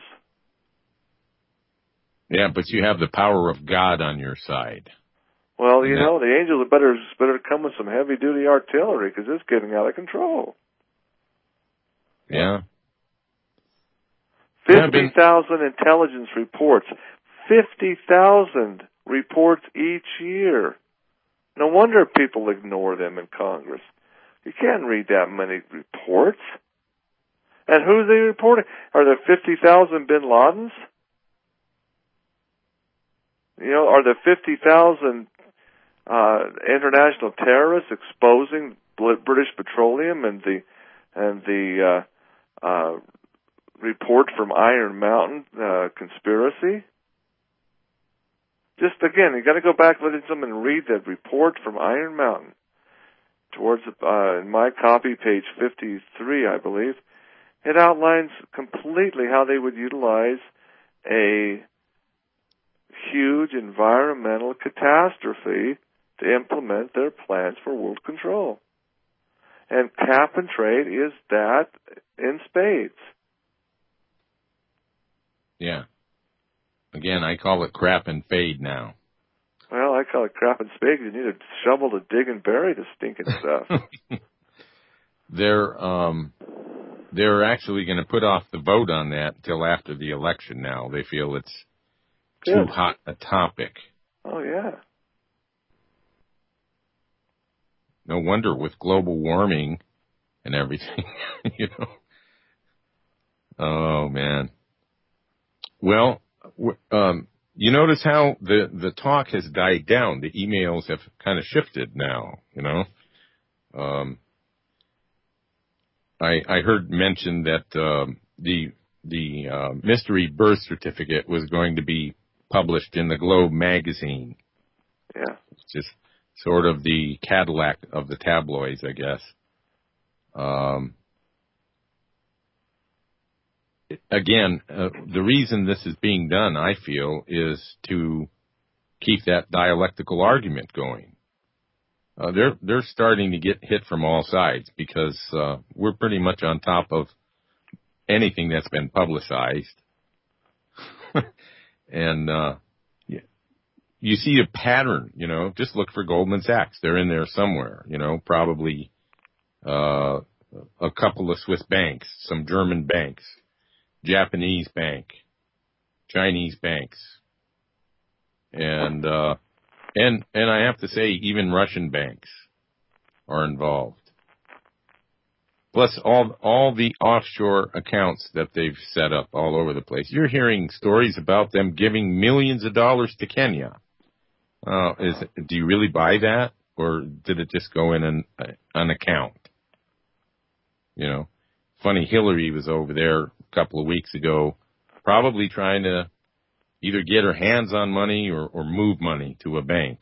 Yeah, but you have the power of God on your side. Well, the angels better come with some heavy-duty artillery because it's getting out of control. Yeah. 50,000 intelligence reports. 50,000 reports each year. No wonder people ignore them in Congress. You can't read that many reports. And who are they reporting? Are there 50,000 bin Ladens? Are there 50,000 international terrorists exposing British Petroleum and the report from Iron Mountain conspiracy? Just again, you got to go back, ladies and gentlemen, and read that report from Iron Mountain. Towards in my copy, page 53, I believe, it outlines completely how they would utilize a huge environmental catastrophe to implement their plans for world control. And cap and trade is that in spades. Yeah. Again, I call it crap and fade now. Well, I call it crap and spades. You need a shovel to dig and bury the stinking stuff. They're actually going to put off the vote on that till after the election now. They feel it's too hot a topic. Oh, yeah. No wonder with global warming and everything, you know. Oh, man. Well, you notice how the talk has died down. The emails have kind of shifted now, you know. I heard mention that the mystery birth certificate was going to be published in the Globe magazine. Yeah. It's just sort of the Cadillac of the tabloids, I guess. Again, the reason this is being done, I feel, is to keep that dialectical argument going. They're starting to get hit from all sides because we're pretty much on top of anything that's been publicized. And you see a pattern, you know, just look for Goldman Sachs. They're in there somewhere, you know, probably a couple of Swiss banks, some German banks, Japanese bank, Chinese banks, and I have to say even Russian banks are involved. Plus all the offshore accounts that they've set up all over the place. You're hearing stories about them giving millions of dollars to Kenya. Do you really buy that, or did it just go in an account? You know, funny, Hillary was over there a couple of weeks ago, probably trying to either get her hands on money or move money to a bank.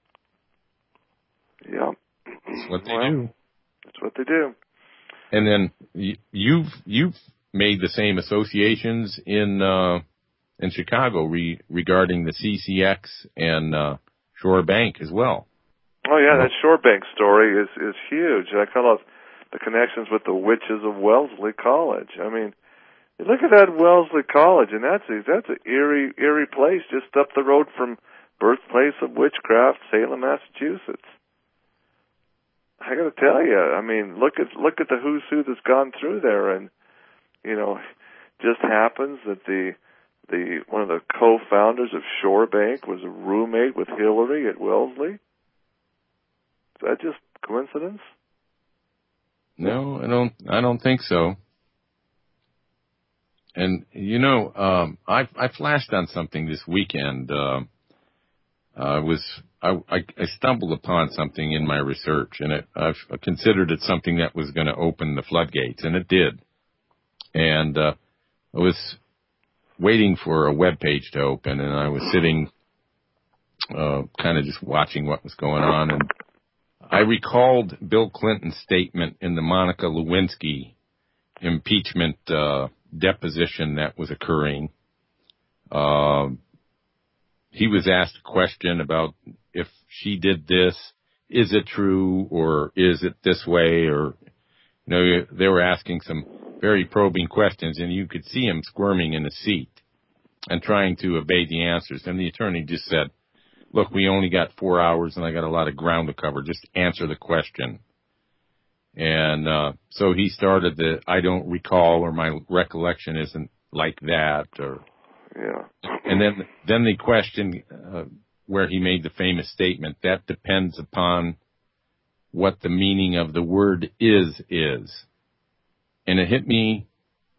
Yeah. That's what they do. That's what they do. And then you've made the same associations in Chicago regarding the CCX and Shore Bank as well. Oh yeah, that Shore Bank story is huge. I call it the connections with the witches of Wellesley College. I mean, you look at that Wellesley College, and that's an eerie place just up the road from birthplace of witchcraft, Salem, Massachusetts. I got to tell you, I mean, look at the who's who that's gone through there, and you know, just happens that the one of the co-founders of Shore Bank was a roommate with Hillary at Wellesley. Is that just coincidence? No, I don't think so. And you know, I flashed on something this weekend. I stumbled upon something in my research, and I considered it something that was going to open the floodgates, and it did. And I was waiting for a web page to open, and I was sitting, kind of just watching what was going on, and I recalled Bill Clinton's statement in the Monica Lewinsky impeachment deposition that was occurring. He was asked a question about if she did this, is it true, or is it this way, or, you know, they were asking some very probing questions, and you could see him squirming in his seat and trying to evade the answers. And the attorney just said, look, we only got 4 hours, and I got a lot of ground to cover. Just answer the question. And so he started I don't recall, or my recollection isn't like that, or... Yeah. And then the question where he made the famous statement, that depends upon what the meaning of the word is. And it hit me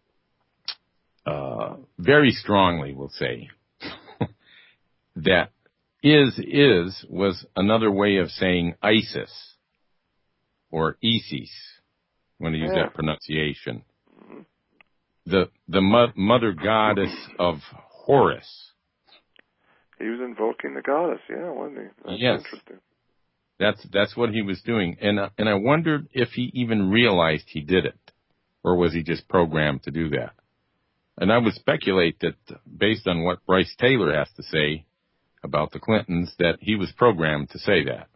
very strongly, we'll say, that is was another way of saying ISIS or ISIS, when I use that pronunciation. The mother goddess of Horus. He was invoking the goddess, yeah, wasn't he? That's yes. Interesting. That's what he was doing. And I wondered if he even realized he did it, or was he just programmed to do that? And I would speculate that based on what Bryce Taylor has to say about the Clintons, that he was programmed to say that.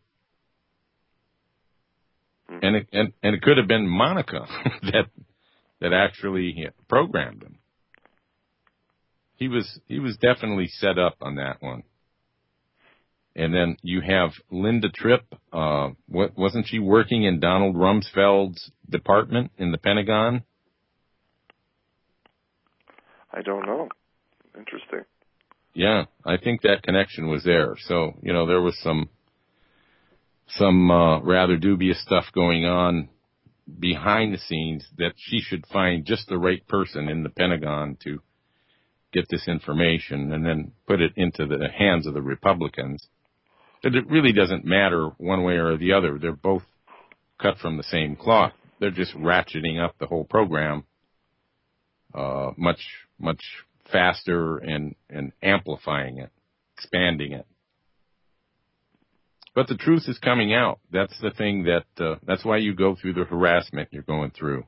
And it could have been Monica that actually programmed him. He was definitely set up on that one. And then you have Linda Tripp. Wasn't she working in Donald Rumsfeld's department in the Pentagon? I don't know. Interesting. Yeah, I think that connection was there. So, there was some rather dubious stuff going on behind the scenes that she should find just the right person in the Pentagon to get this information and then put it into the hands of the Republicans. But it really doesn't matter one way or the other. They're both cut from the same cloth. They're just ratcheting up the whole program much, much faster and amplifying it, expanding it. But the truth is coming out. That's the thing that's why you go through the harassment you're going through.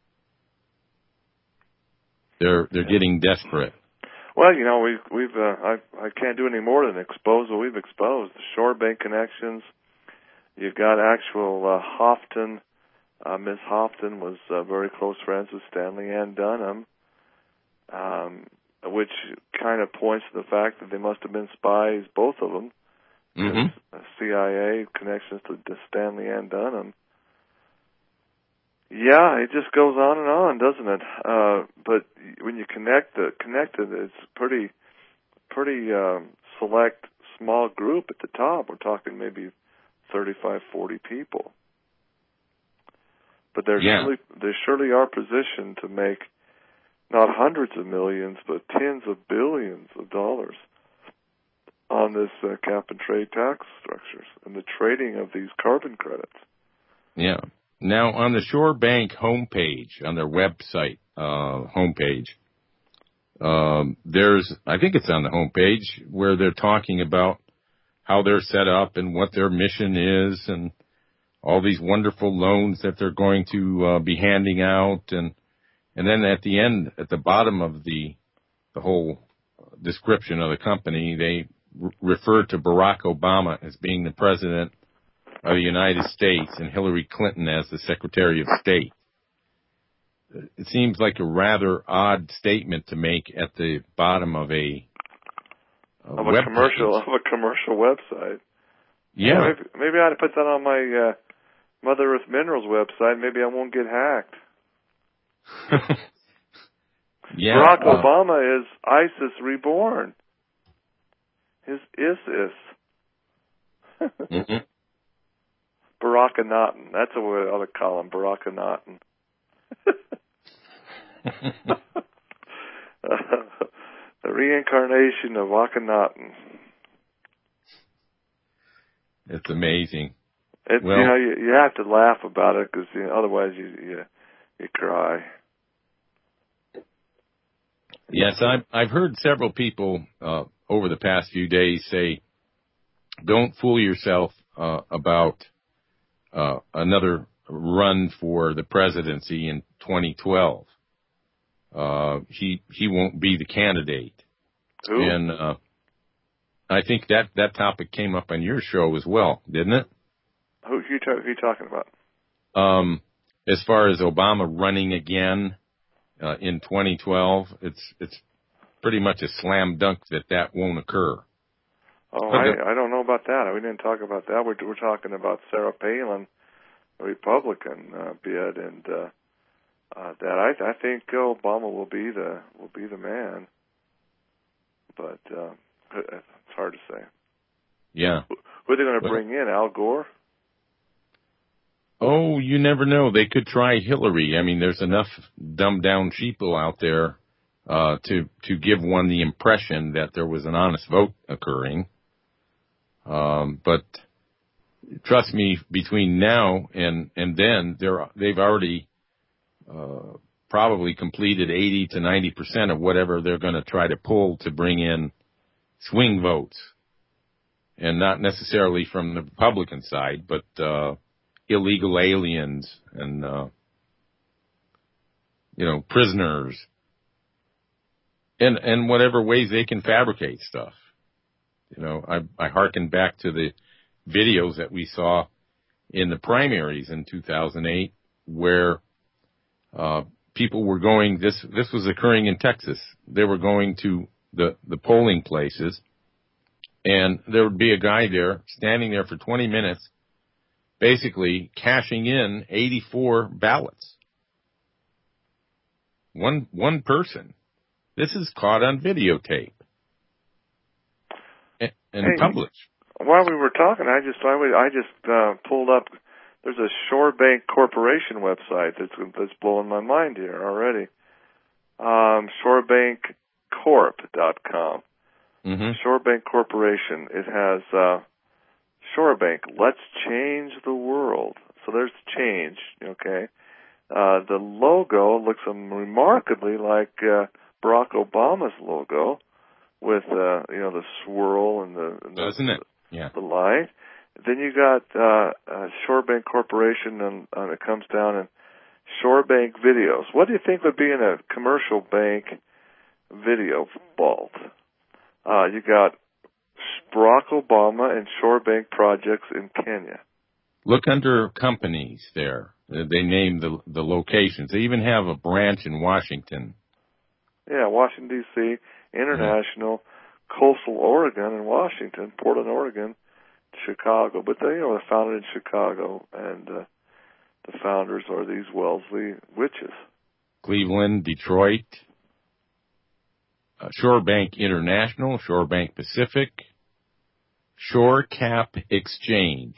They're getting desperate. Well, I can't do any more than expose what we've exposed. The Shore Bank connections. You've got actual Houghton. Ms. Houghton was very close friends with Stanley Ann Dunham, which kind of points to the fact that they must have been spies, both of them. Mm-hmm. CIA connections to Stanley Ann Dunham. Yeah, it just goes on, doesn't it? But when you connect it, it's pretty select, small group at the top. We're talking maybe 35, 40 people. But there surely are positioned to make not hundreds of millions, but tens of billions of dollars on this cap and trade tax structures and the trading of these carbon credits. Yeah. Now, on the Shore Bank homepage, on their website homepage, I think it's on the homepage, where they're talking about how they're set up and what their mission is and all these wonderful loans that they're going to be handing out. And then at the end, at the bottom of the whole description of the company, they refer to Barack Obama as being the president of the United States and Hillary Clinton as the Secretary of State. It seems like a rather odd statement to make at the bottom of a commercial website. Yeah. Maybe I ought to put that on my Mother Earth Minerals website. Maybe I won't get hacked. Yeah. Barack Obama is ISIS reborn. His ISIS. Mm-hmm. Barackanaughton. That's what I ought to call him, Barackanaughton. The reincarnation of Akhenaten. It's amazing. You have to laugh about it because otherwise you cry. Yes, I've heard several people over the past few days say, "Don't fool yourself about another run for the presidency in 2012. He won't be the candidate." Who? And I think that topic came up on your show as well, didn't it? Who are you talking about? As far as Obama running again in 2012, it's pretty much a slam dunk that won't occur. Oh, I don't know about that. We didn't talk about that. We're talking about Sarah Palin, a Republican bid, and that I think Obama will be the man. But it's hard to say. Yeah. Who are they going to bring in? Al Gore? Oh, you never know. They could try Hillary. I mean, there's enough dumbed down sheeple out there to give one the impression that there was an honest vote occurring. But trust me, between now and then, they've already probably completed 80 to 90% of whatever they're going to try to pull to bring in swing votes, and not necessarily from the Republican side, but illegal aliens and prisoners, and whatever ways they can fabricate stuff. I hearken back to the videos that we saw in the primaries in 2008, where people were going. This was occurring in Texas. They were going to the polling places, And there would be a guy there standing there for 20 minutes, basically cashing in 84 ballots. One person. This is caught on videotape and published. While we were talking, I just pulled up. There's a Shorebank Corporation website that's blowing my mind here already. ShorebankCorp.com. Mm-hmm. Shorebank Corporation. It has Shorebank. Let's change the world. So there's change. Okay. The logo looks remarkably like Barack Obama's logo, with the swirl and doesn't it? Yeah. The line. Then you got Shorebank Corporation, and it comes down, and Shorebank Videos. What do you think would be in a commercial bank video vault? You got Barack Obama and Shorebank projects in Kenya. Look under companies there. They name the locations. They even have a branch in Washington. Yeah, Washington, D.C., International, Coastal Oregon and Washington, Portland, Oregon, Chicago. But they're founded in Chicago, and the founders are these Wellesley witches. Cleveland, Detroit, Shorebank International, Shorebank Pacific, ShoreCap Exchange.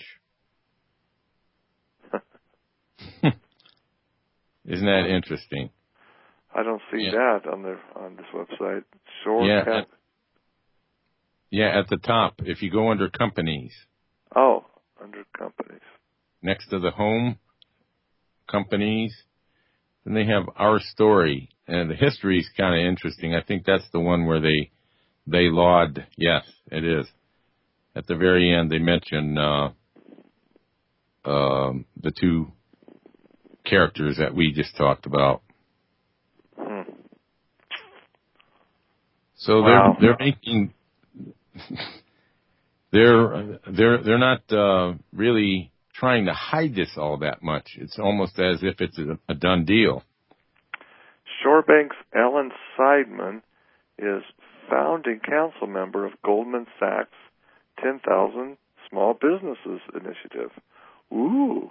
Isn't that interesting? I don't see that on this website. ShoreCap. Yeah, at the top, if you go under companies. Oh, under companies. Next to the home companies, then they have our story, and the history is kind of interesting. I think that's the one where they laud. Yes, it is. At the very end, they mention the two characters that we just talked about. So they're making they're not really trying to hide this all that much. It's almost as if it's a done deal. Shorebank's Ellen Seidman is founding council member of Goldman Sachs 10,000 Small Businesses Initiative. Ooh.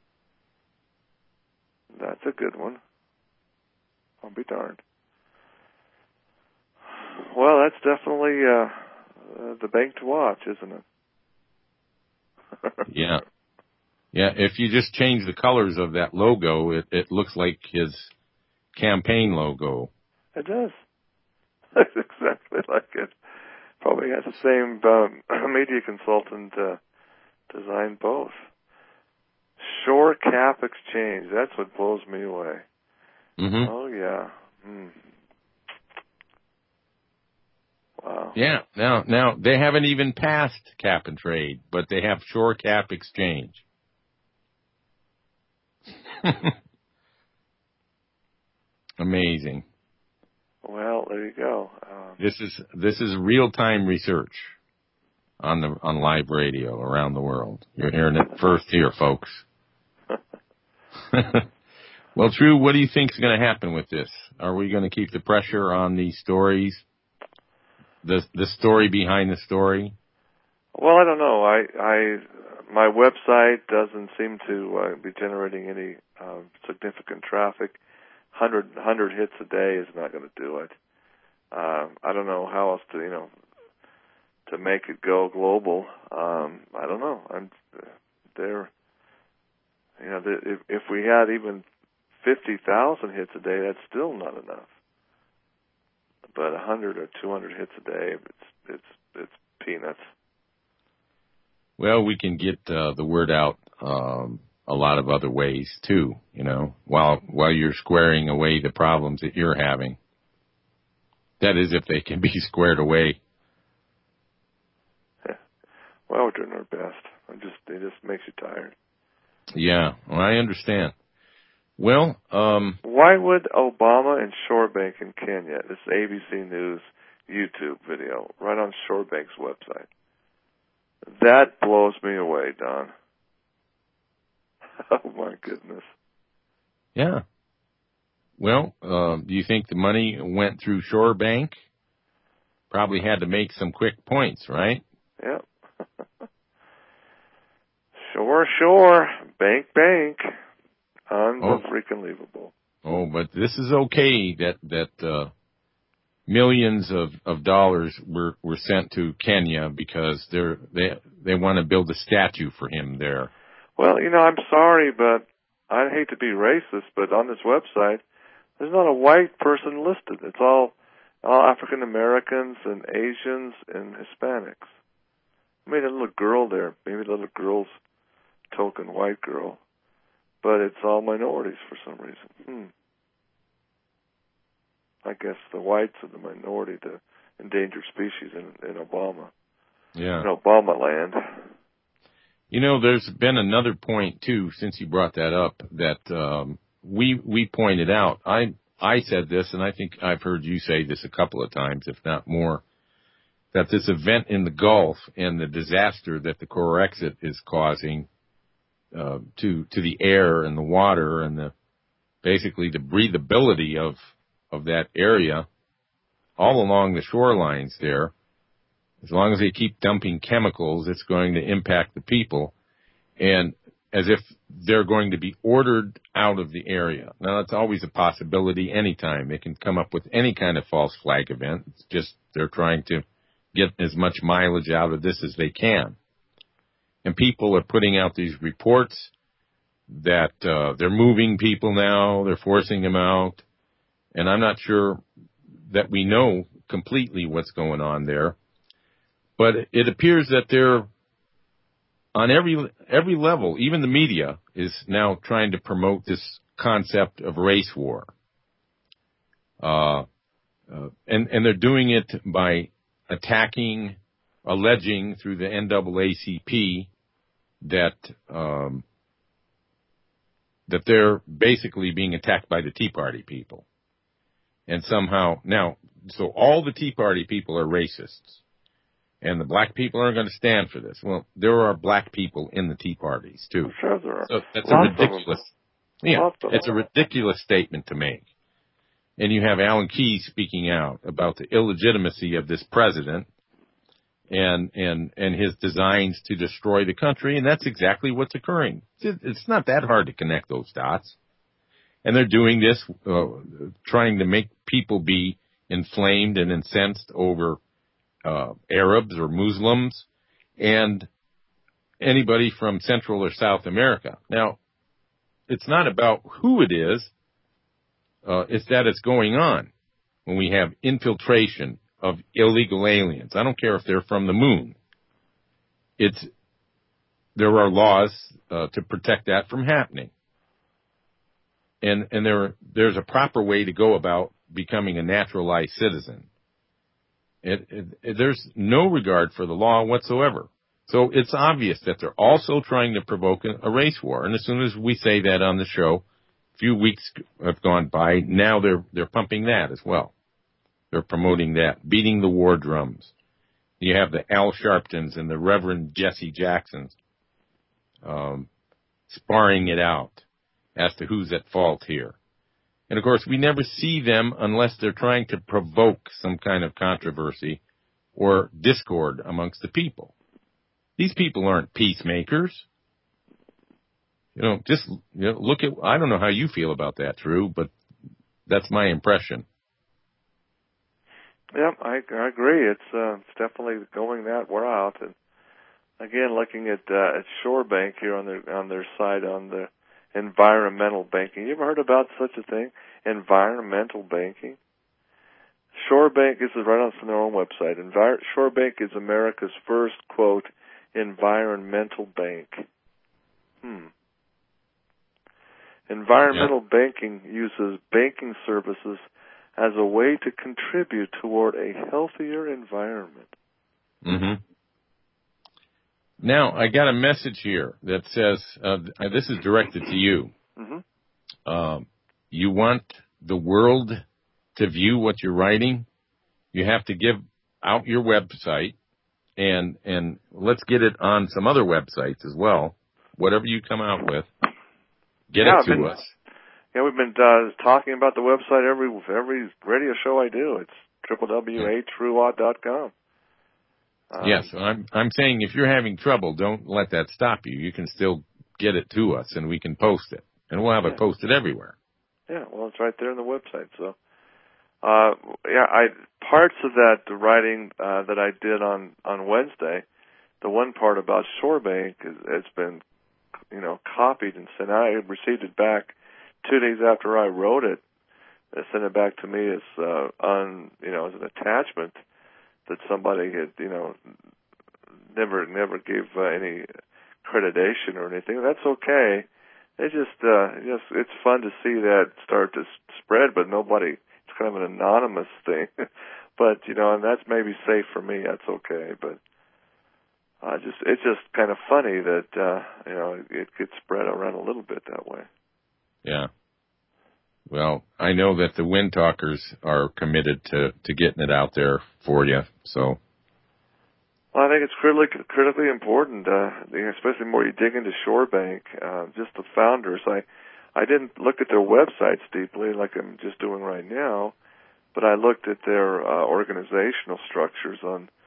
That's a good one. I'll be darned. Well, that's definitely the bank to watch, isn't it? Yeah. Yeah, if you just change the colors of that logo, it looks like his campaign logo. It does. It's exactly like it. Probably has the same media consultant design both. ShoreCap Exchange. That's what blows me away. Mm-hmm. Oh, yeah. Wow. Yeah. Now, they haven't even passed cap and trade, but they have ShoreCap Exchange. Amazing. Well, there you go. This is real-time research on live radio around the world. You're hearing it first here, folks. Well, True, what do you think is going to happen with this? Are we going to keep the pressure on these stories? The story behind the story? Well, I don't know. My website doesn't seem to be generating any significant traffic. 100 hits a day is not going to do it. I don't know how else to make it go global. I don't know. If we had even 50,000 hits a day, that's still not enough. But 100 or 200 hits a day, it's peanuts. Well, we can get the word out a lot of other ways too. While you're squaring away the problems that you're having. That is, if they can be squared away. Well, we're doing our best. It just makes you tired. Yeah, well, I understand. Well, why would Obama and Shorebank in Kenya? This ABC News YouTube video right on Shorebank's website. That blows me away, Don. Oh my goodness. Yeah. Well, do you think the money went through Shorebank? Probably had to make some quick points, right? Yep. Sure. Bank. Unbelievable. Oh, but this is okay that millions of dollars were sent to Kenya because they want to build a statue for him there. Well, I'm sorry, but I hate to be racist, but on this website, there's not a white person listed. It's all African Americans and Asians and Hispanics. I made a little girl there, maybe a little girl's token white girl, but it's all minorities for some reason. I guess the whites are the minority, the endangered species in Obama. Yeah. In Obama land. There's been another point too, since you brought that up, that we pointed out. I said this, and I think I've heard you say this a couple of times, if not more, that this event in the Gulf and the disaster that the Corexit is causing to the air and the water and basically the breathability of that area all along the shorelines there, as long as they keep dumping chemicals, it's going to impact the people, and as if they're going to be ordered out of the area. Now, that's always a possibility anytime. They can come up with any kind of false flag event. It's just they're trying to get as much mileage out of this as they can. And people are putting out these reports that they're moving people now, they're forcing them out, and I'm not sure that we know completely what's going on there. But it appears that they're on every level, even the media is now trying to promote this concept of race war. And they're doing it by alleging through the NAACP that they're basically being attacked by the Tea Party people. And somehow, so all the Tea Party people are racists. And the black people aren't going to stand for this. Well, there are black people in the Tea Parties, too. Sure there are. So that's it's a ridiculous statement to make. And you have Alan Keyes speaking out about the illegitimacy of this president and his designs to destroy the country, and that's exactly what's occurring. It's not that hard to connect those dots. And they're doing this, trying to make people be inflamed and incensed over Arabs or Muslims and anybody from Central or South America. Now, it's not about who it is, it's that it's going on when we have infiltration of illegal aliens. I don't care if they're from the moon. There are laws to protect that from happening. And there's a proper way to go about becoming a naturalized citizen. There's no regard for the law whatsoever. So it's obvious that they're also trying to provoke a race war. And as soon as we say that on the show, a few weeks have gone by. Now they're pumping that as well. They're promoting that, beating the war drums. You have the Al Sharptons and the Reverend Jesse Jacksons sparring it out as to who's at fault here. And, of course, we never see them unless they're trying to provoke some kind of controversy or discord amongst the people. These people aren't peacemakers. Look at, I don't know how you feel about that, Drew, but that's my impression. Yeah, I agree. It's definitely going that route. And, again, looking at Shore Bank here on their site on the environmental banking. You ever heard about such a thing? Environmental banking? Shore Bank, this is right on their own website. Shore Bank is America's first, quote, environmental bank. Environmental banking uses banking services as a way to contribute toward a healthier environment. Mm-hmm. Now, I got a message here that says, this is directed to you. Mm-hmm. You want the world to view what you're writing? You have to give out your website, and let's get it on some other websites as well. Whatever you come out with, get it to us. Yeah, we've been talking about the website every radio show I do. It's www.atrueaud.com. Yes, I'm saying if you're having trouble, don't let that stop you. You can still get it to us, and we can post it, and we'll have it posted everywhere. Yeah, well, it's right there on the website. So, parts of that the writing that I did on Wednesday, the one part about Shorebank, it's been, copied and sent. I received it back 2 days after I wrote it. They sent it back to me as as an attachment that somebody had, never gave any accreditation or anything. That's okay. It it's fun to see that start to spread, but nobody. It's kind of an anonymous thing, but and that's maybe safe for me. That's okay, but it's just kind of funny that it could spread around a little bit that way. Yeah. Well, I know that the Wind Talkers are committed to getting it out there for you. So. Well, I think it's critically important, especially more you dig into Shorebank. Just the founders. I didn't look at their websites deeply like I'm just doing right now, but I looked at their organizational structures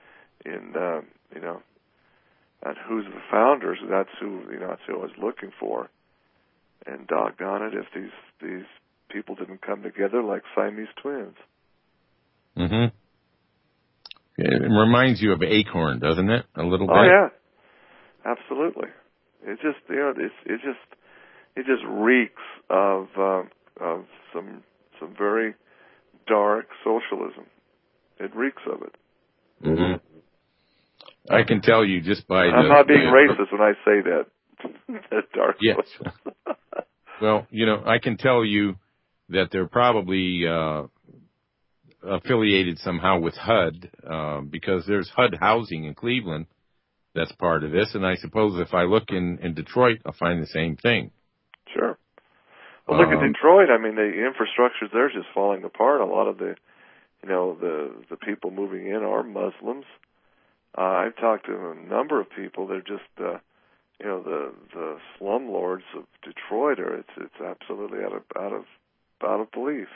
at who's the founders. That's who I was looking for. And doggone it, if these people didn't come together like Siamese twins. Mm-hmm. It reminds you of Acorn, doesn't it? A little bit. Oh yeah, absolutely. It just it just reeks of some very dark socialism. It reeks of it. Mm-hmm. I can tell you just by. I'm not being racist when I say that. That dark socialism. Well, I can tell you that they're probably affiliated somehow with HUD, because there's HUD housing in Cleveland that's part of this, and I suppose if I look in Detroit, I'll find the same thing. Sure. Well, look at Detroit. I mean, the infrastructure there is just falling apart. A lot of the people moving in are Muslims. I've talked to a number of people. They're just, the slumlords of Detroit it's absolutely out of belief.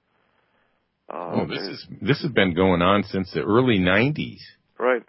This has been going on since the early 90s. Right.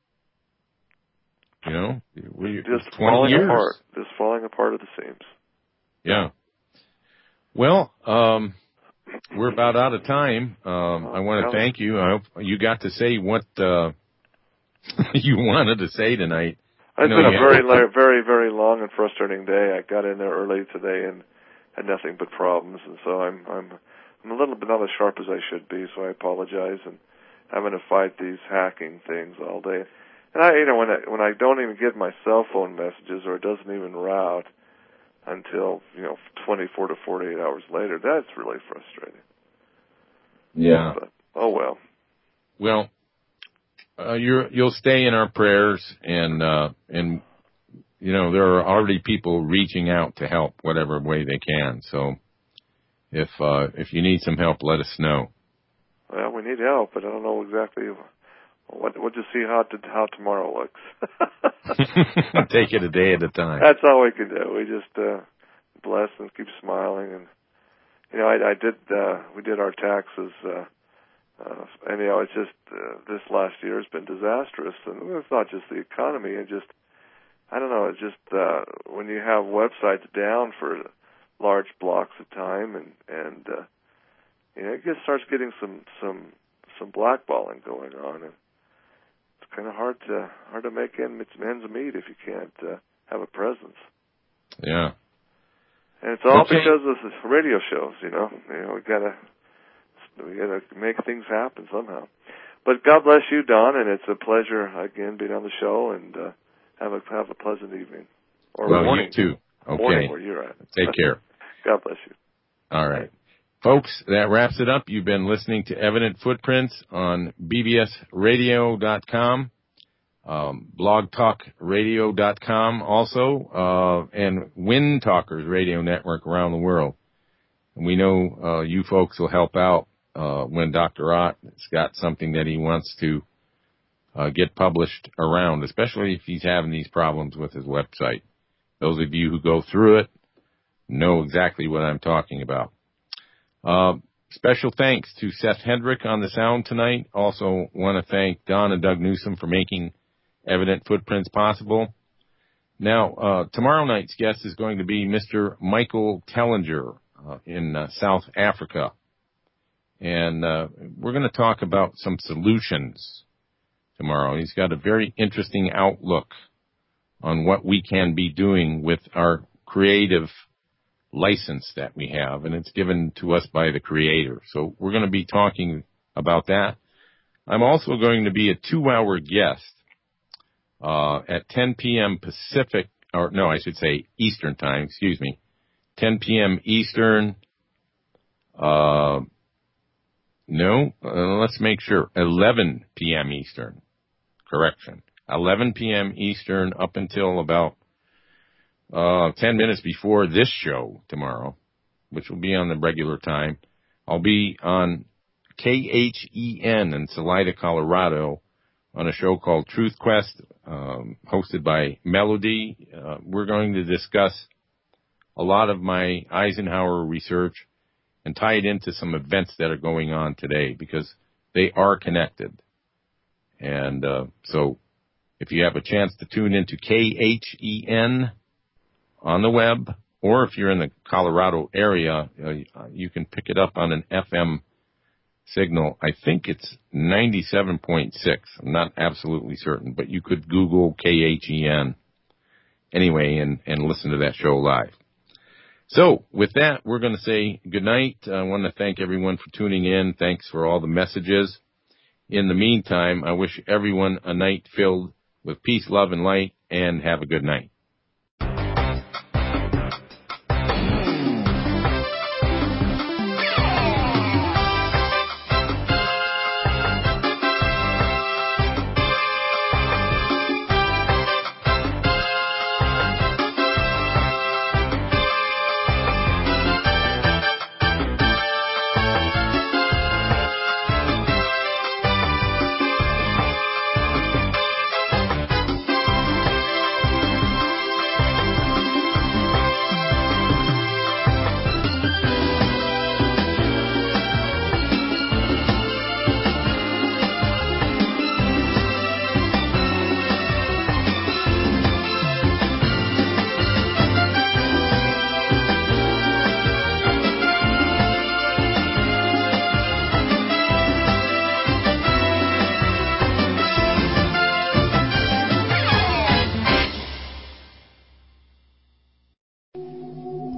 Just 20 years. Apart. Just falling apart at the seams. Yeah. Well, we're about out of time. I want to thank you. I hope you got to say what you wanted to say tonight. It's been a very, very long and frustrating day. I got in there early today and had nothing but problems, and so I'm a little bit not as sharp as I should be. So I apologize, and having to fight these hacking things all day. And when I don't even get my cell phone messages, or it doesn't even route until 24 to 48 hours later, that's really frustrating. Yeah. But, oh well. Well, you'll stay in our prayers, and there are already people reaching out to help whatever way they can. So if you need some help, let us know. Well, we need help, but I don't know exactly. We'll just see how tomorrow looks. Take it a day at a time. That's all we can do. We just bless and keep smiling, and we did our taxes. It's just this last year has been disastrous, and it's not just the economy. It's just It's just when you have websites down for large blocks of time, and it just starts getting some blackballing going on, and it's kind of hard to make ends meet if you can't have a presence. Yeah. And it's all because of the radio shows. We gotta make things happen somehow. But God bless you, Don, and it's a pleasure again being on the show, and have a pleasant evening or morning. You too. Okay. Morning where you're at. Take care. God bless you. All right. Folks, that wraps it up. You've been listening to Evident Footprints on bbsradio.com, blogtalkradio.com also, and Wind Talkers Radio Network around the world. And we know you folks will help out when Dr. Ott has got something that he wants to get published around, especially if he's having these problems with his website. Those of you who go through it know exactly what I'm talking about. Special thanks to Seth Hendrick on the sound tonight. Also want to thank Don and Doug Newsom for making Evident Footprints possible. Now, tomorrow night's guest is going to be Mr. Michael Tellinger in South Africa. And we're going to talk about some solutions tomorrow. He's got a very interesting outlook on what we can be doing with our creative license that we have, and it's given to us by the Creator. So we're going to be talking about that. I'm also going to be a 2-hour guest at 10 p.m. Pacific, or no, I should say Eastern time, 10 p.m. Eastern. Let's make sure. 11 p.m. Eastern. Correction. 11 p.m. Eastern up until about 10 minutes before this show tomorrow, which will be on the regular time. I'll be on KHEN in Salida, Colorado, on a show called Truth Quest, hosted by Melody. We're going to discuss a lot of my Eisenhower research and tie it into some events that are going on today, because they are connected. And so if you have a chance to tune into KHEN on the web, or if you're in the Colorado area, you can pick it up on an FM signal. I think it's 97.6. I'm not absolutely certain, but you could Google KHEN anyway and listen to that show live. So with that, we're going to say good night. I want to thank everyone for tuning in. Thanks for all the messages. In the meantime, I wish everyone a night filled with peace, love, and light, and have a good night.